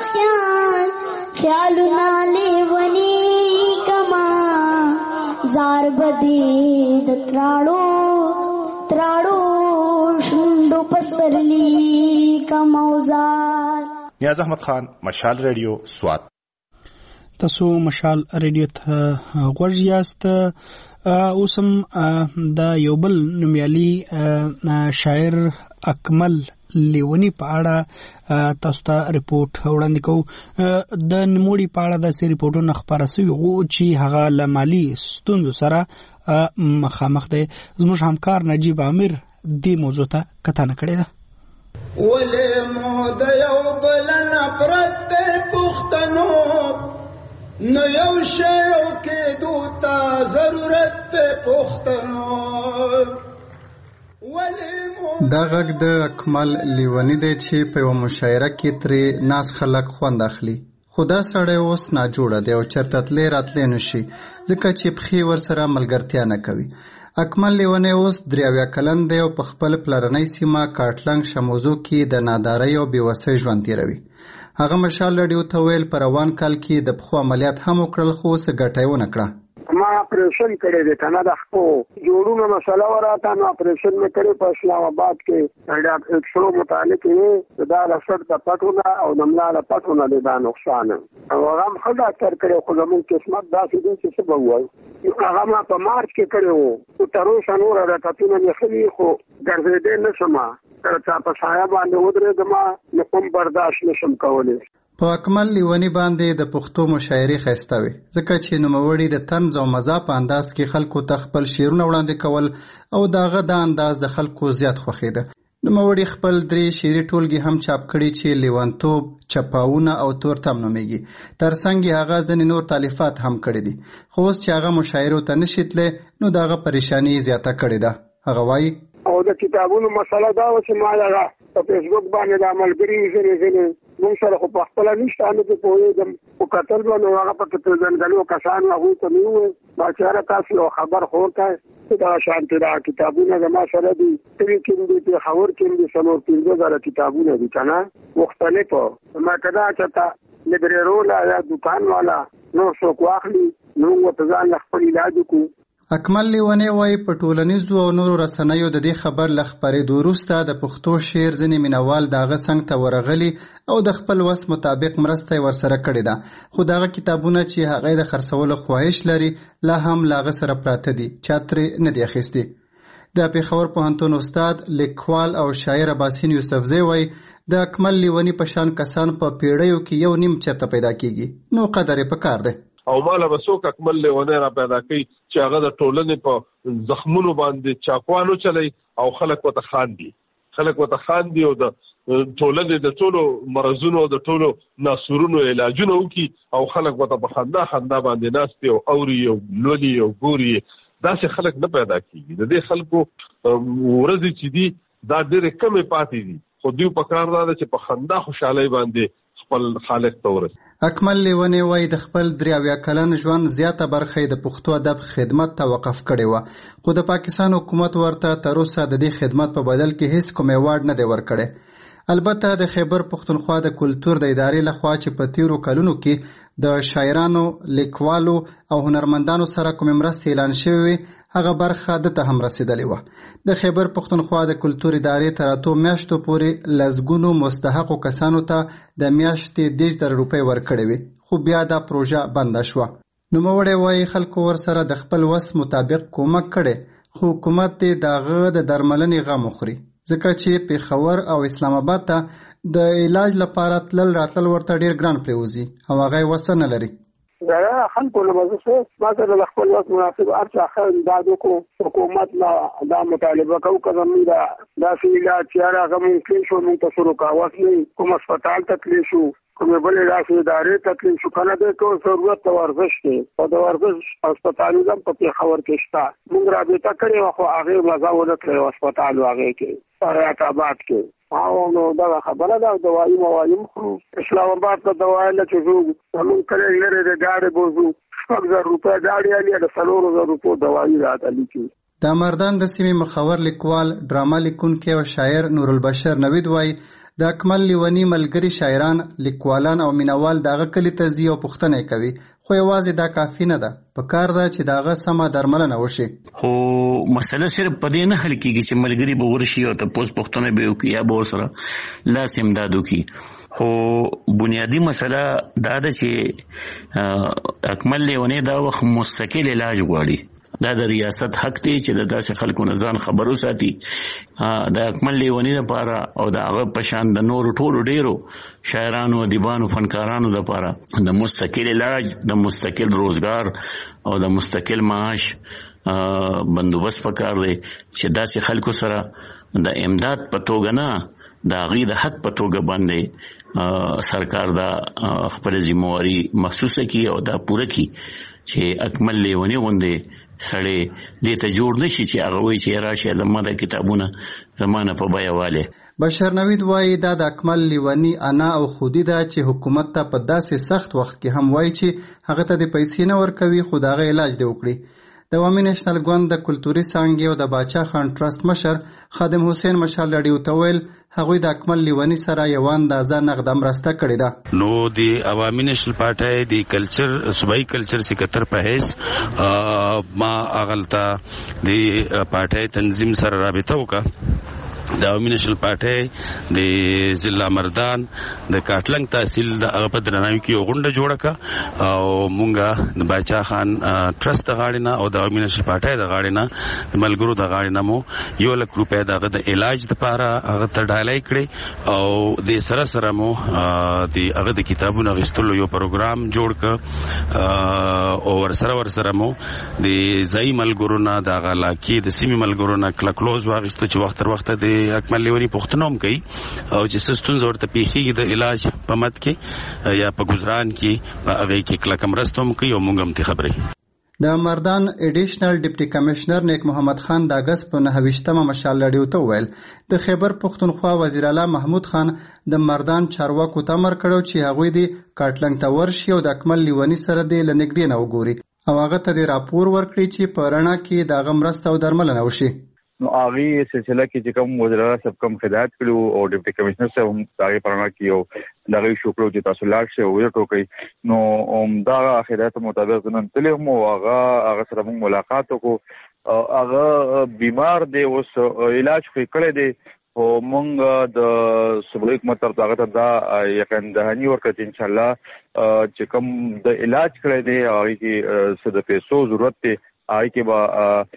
خیالونه لیونی کما زار بدی د تراړو شندو پسرلی کموزار. نیاز احمد خان، مشال ریډیو، سوات. تاسو مشال ریډیو ته غوږ یاست. اوسم د یو بل نومیالي شاعر اکمل لیونی په اړه تاسو ته ریپورت وړاندې کوو. د نموړي په اړه داسې ریپورټونه خپاره سوي وو چې هغه له مالي ستونزو سره مخامخ دی. زموږ همکار نجیب عامر دې موضوع ته کتنه کړې ده. ولې مو د یو بل نفرت پښتنو نو یو شی کېدو ته ضرورت پښتنو. دا غږ د اکمل لیونی دی چې په یو مشاعره کې ترې ناس خلک خوند اخلي، خو دا سړی اوس ناجوړه دی او چېرته تللی راتلی نشي ځکه چې پښې ورسره ملګرتیا نه کوي. اکمل لیونی اوس 83 کلن دی او په خپل پلرنۍ سیمه کاټلنګ شموزو کې د نادارۍ او بېوسۍ ژوند تېروي. هغه مشال ریډیو ته ویل په روان کال کې د پښو عملیات هم وکړل، خو څه ګټه یې ونه کړه. ما اپریشن کړی دی کنه د خپل جوړونو مسله وراته، نو اپریشن مې کړی په اسلام آباد کې د اکسرو متعلق یې دا رسټ د پټونه او د ملا د پټونه د نقصان او هغه هم ښه ډاکټر کړی، خو زموږ قسمت داسې دی چې څه به ووایو. هغه ما په مارچ کې کړی وو، تر اوسه نور حرکتونه مې ښه دي، خو ګرځېدی نه شم. کله چا په سایه باندې ودرېږم نو کوم برداشت نشم کولی. په اکمل لیونی باندې د پښتو مشاعرې ښایسته وي ځکه چې نوموړي د طنز او مزاح په انداز کې خلکو ته خپل شعرونه وړاندې کول او دغه د انداز د خلکو زیات خوښېده. نوموړي خپل 3 شعري ټولګې هم چاپ کړي چې لیونتوب، چپاونه او تورتم نومیږي. ترڅنګ یې هغه ځینې نور تالیفات هم کړي دي، خو اوس چې هغه مشاعرو ته نشي تللی نو دغه پریشاني زیاته کړې ده. هغه وایي او د کتابونو مسله دا و چې ما هغه په فیسبوک باندې د ملګري ځینې موږ سره خو په خپله نشته نه چې پوهېږم خو کتل به نو هغه پکې پېژندګلو کسان هغوی ته مې وویل دا چېرې تاسو یو خبر خور کړئ چې دغه شانتې دا کتابونه زما سره دي کلي کې دي پېښور کې دي 450,000 کتابونه دي که نه مختلفو ما که دا چېرته لبرېروله یا دوکان والا نور څوک واخلي نو موږ ورته ځان له خپل علاج وکړو. اکمل لیونی وایي په ټولنیزو او نورو رسنیو د دې خبر له خپرېدو وروسته د پښتو شعر ځینې مینوال د هغه څنګ ته ورغلي او د خپل وس مطابق مرسته یې ورسره کړې ده، خو دغه کتابونه چې هغه د خرڅولو خواهش لري لا هم له هغه سره پراته دي، چا ترې نه دي اخیستي. د پېښور پوهنتون استاد لیکوال او شاعر اباسین یوسفزی وایي د اکمل لیونی په شان کسان په پیړیو کې یو نیم چېرته پیدا کیږي، نو قدر یې پکار دی. او مالا به څوک اکمل لیونی را پیدا کوي چې هغه د ټولنې په زخمونو باندې چاقوانو چلی او خلک ورته خاندي او د ټولنې د ټولو مرضونو او د ټولو ناسورونو علاجونه وکړي او خلک ورته په خندا باندې ناست او اوري او لولي او ګوري. داسې خلک نه پیدا کیږي. د دې خلکو ورځې چې دي دا ډېرې کمې پاتې دي، خو دوی په کار دا ده چې په خندا خوشحالۍ باندې خپل خالق ته ورسي. اکمل لیونی وایي د خپل 83 کلن ژوند زیاته برخه د پښتو ادب خدمت ته وقف کړې وه، خو د پاکستان حکومت ورته تر اوسه د دې خدمت په بدل کې هیڅ کوم ایوارډ نه دی ورکړی. البته د خیبر پښتونخوا د کلتور د ادارې لخوا چې په تیرو کلونو کې د شاعرانو، لیکوالو او هنرمندانو سره کومې مرستې اعلان شوې وې هغه برخه دته هم رسېدلې وه. د خیبر پښتونخوا د کلتور ادارې تر 8 میاشتو پورې لسګونو مستحقو کسانو ته د میاشتې 10,000 روپۍ ورکړې وې، خو بیا دا پروژه بنده شوه. نوموړی وایي خلکو ورسره د خپل وس مطابق کومک کړی، خو حکومت دې د هغه د درملنې غم وخوري ځکه چې پېښور او اسلام آباد ته د علاج لپاره تلل راتلل ورته ډېر ګران پرېوځي او هغه یې وس نه لري. خلکو له مزه ما سره د خپل وخت مناسب ارچا خیر امداد وکړو. حکومت نه دا مطالبه کوو که زموږ داسې علاج چې هغه ممکن شو موږ ته سره کاوت نه کوم هسپتال ته تللی شو کومې بلې داسې ادارې ته تللی شو که نه دی کو ضرورت د ورزش دی او د ورزش هسپتالونه هم په پېښور کې شته. موږ رابطه کړې وه خو هغې مزه ونه کړې هسپتال هغې کې حیات آباد کې. او نو دغه خبره ده دوایي موایي خورو. اسلام آباد ته دوایي نه چې ځو زمونږ کلی لرې د ګاډۍ بوځو 6,000 روپۍ ګاډۍ الي د 4,000 روپو دوایي راته لیکي. د مردان د سیمې مخور لیکوال، ډرامه لیکونکی او شاعر نورالبشر نوید وایي د اکمل لیونی ملګري شاعران، لیکوالان او مینوال دغه کلي ته ځي او پوښتنه کوي، خو یوازې دا کافي نه ده، پکار ده چې دغه سمه درملنه وشي. خو مسله صرف په دې نه حل کېږي چې ملګري به ورشي او تپوس پوښتنه به وکړي یا به ورسره لاس امداد وکړي، خو بنیادی مسله دا ده چې اکمل لیونی دا وخت مستقل علاج غواړي. دا د ریاست حق دی چې د داسې خلکو نه ځان خبر وساتي. د اکمل لیونی لپاره او د هغه په شان د نورو ټولو ډیرو شاعرانو، ادیبانو، فنکارانو لپاره د مستقل علاج، د مستقل روزګار او د مستقل معاش بندوبست پکار دی چې داسې خلکو سره د امداد په توګه نه د هغې د حق په توګه باندې سرکار دا خپل ذمهواري محسوسه کړي او دا پوره کړي چې اکمل لیونی غوندې سړی دې ته جوړ نشي چې هغه وایي چې راشه زما د کتابونه زمانه په بیه والی. بشر نوید وایي دا د اکمل لیونی انا او خودي ده چې حکومت ته په داسې سخت وخت کې هم وایي چې هغه ته د پیسې نه ورکوي خو د هغه علاج دې وکړي. د عوامي نېشنل ګوند د کلتوري څانګې او د باچا خان ټرست مشر خادم حسین مشال راډیو ته ویل هغوی د اکمل لیونی سره یو اندازه نغده مرسته کړې ده. نو د عوامي نېشنل پارټۍ د کلچر صوبایي کلچر سکرټر په حیث ما اغلطه د پارټۍ تنظیم سره رابطه وکړه د عوامي نېشنل پارټي د ضلع مردان د کاټلنګ تحصیل د هغه په درناوي کې یو غونډه جوړه کړه او مونږه د باچا خان ټرست د غاړې نه او د عوامي نېشنل پارټي د غاړې نه د ملګرو د غاړې نه مو 1 لک روپۍ دغه د علاج لپاره هغه ته ډالۍ کړې او د سره مو د هغه د کتابونو غوښتلو یو پروګرام جوړ کړ او ورسره مو د ځای ملګرو نه د غلاکی د سیمې ملګرو نه کلکلوز واغستو چې وخت تر وخت د اکمل لیونی پښتنوم کوي او چې سستون زورته پیخي د علاج په مت کې یا په گزاران کې هغه کې کلکم رستوم کوي او موږ هم ته خبرې د مردان ایډیشنل ډیپټي کمشنر نیک محمد خان د اگست په 29مه مشال لړیو ته ویل د خیبر پښتونخوا وزیر اعلی محمود خان د مردان چارواکو ته امر کړو چې هغوی د کاټلنګ ته ورشي او د اکمل لیونی سره د لنګدې نه وګوري او هغه ته د راپور ورکړي چې په رڼا کې د غمرسته او درملنه وشي. نو هغه سلسله کې چې کوم وزیر سب کم خدمات کړو او ډیپټي کمشنر سره هم هغه پرانا کیو دغه شو کړو چې تاسو لاړ شئ او یو ټوکې نو دا خدمات مطابق نن تل هم هغه سره موږ ملاقات وکړو هغه بیمار دی اوس علاج کړی دی او موږ د صوبې حکومت تر هغه ته دا یقین دهنی ورکړي ان شاء الله چې کوم د علاج کړی دی هغه کې څه د پیسو ضرورت دی هغه کې به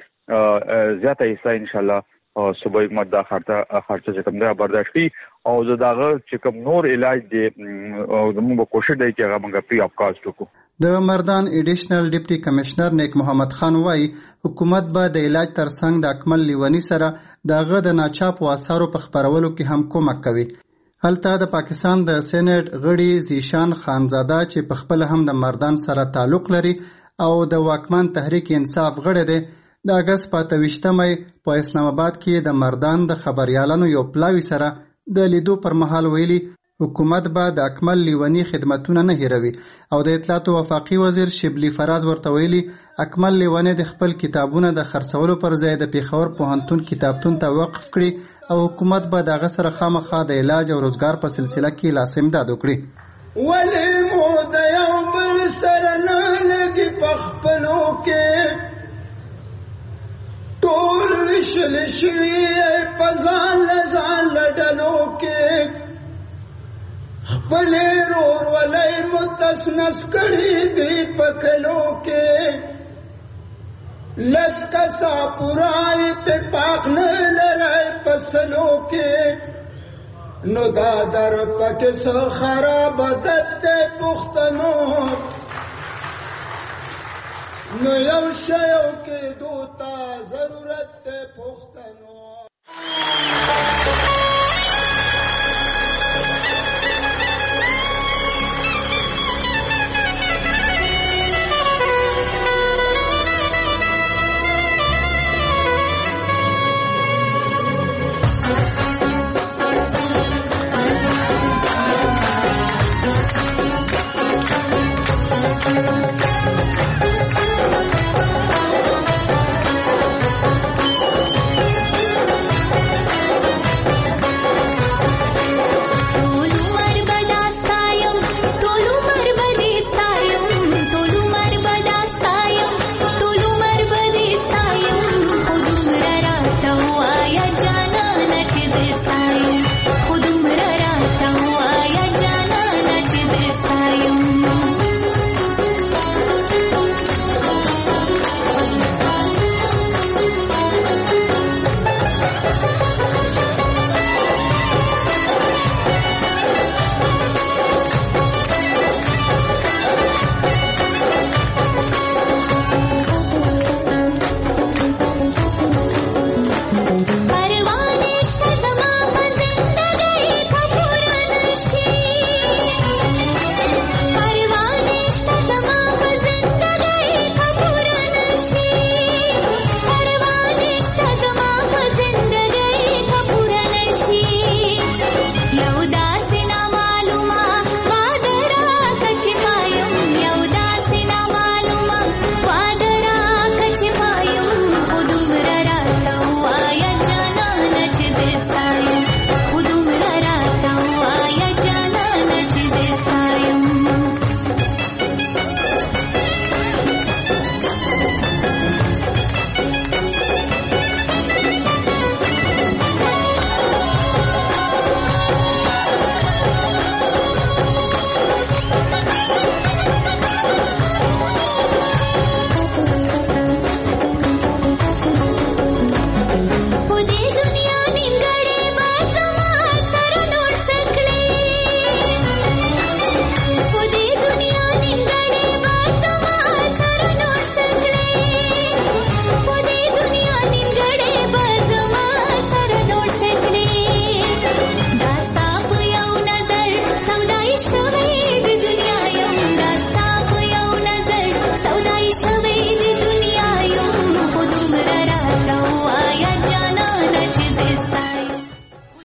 زیاته حصہ ان شاء الله صوبې حکومت دا خرچه چې کوم دا برداشت کوي او زداغه چې کوم نور علاج دی او موږ کوشش دی چې هغه موږ فری اف کاسټ وکړو. د مردان ایډیشنل ډیپټي کمشنر نیک محمد خان وايي حکومت به د علاج ترڅنګ د اکمل لیونی سره دغه د ناچاپ واسارو په خبرولو کې هم کومک کوي. هلته د پاکستان د سېنات غړي زیشان خانزاده چې په خپل هم د مردان سره تعلق لري او د واکمن تحریک انصاف غړي دی د اگست په 28مه په اسلام آباد کې د مردان د خبريالانو یو پلاوی سره د لیدو پر مهال ویلي حکومت به د اکمل لیونی خدمتونه نه هیروي او د اطلاعات وفاقي وزیر شبلی فراز ورته ویلي اکمل لیونی د خپل کتابونه د خرڅولو پر ځای د پیښور پوهنتون کتابتون ته وقف کړي او حکومت به دغه سره خامخا د علاج او روزګار په سلسله کې لاس امداد وکړي. ولی مو د یو بل سره نه لګي په خپلو کې ټول وشل شوی په ځان لډلو کې خپل رور ولای متسنس کړي دی په کلو کې لس کسا پورای اتفاق نه لرای پسلو کې نو دا در پک سو خرابت پختنو نو یو شیو کې دوتا ضرورت پخت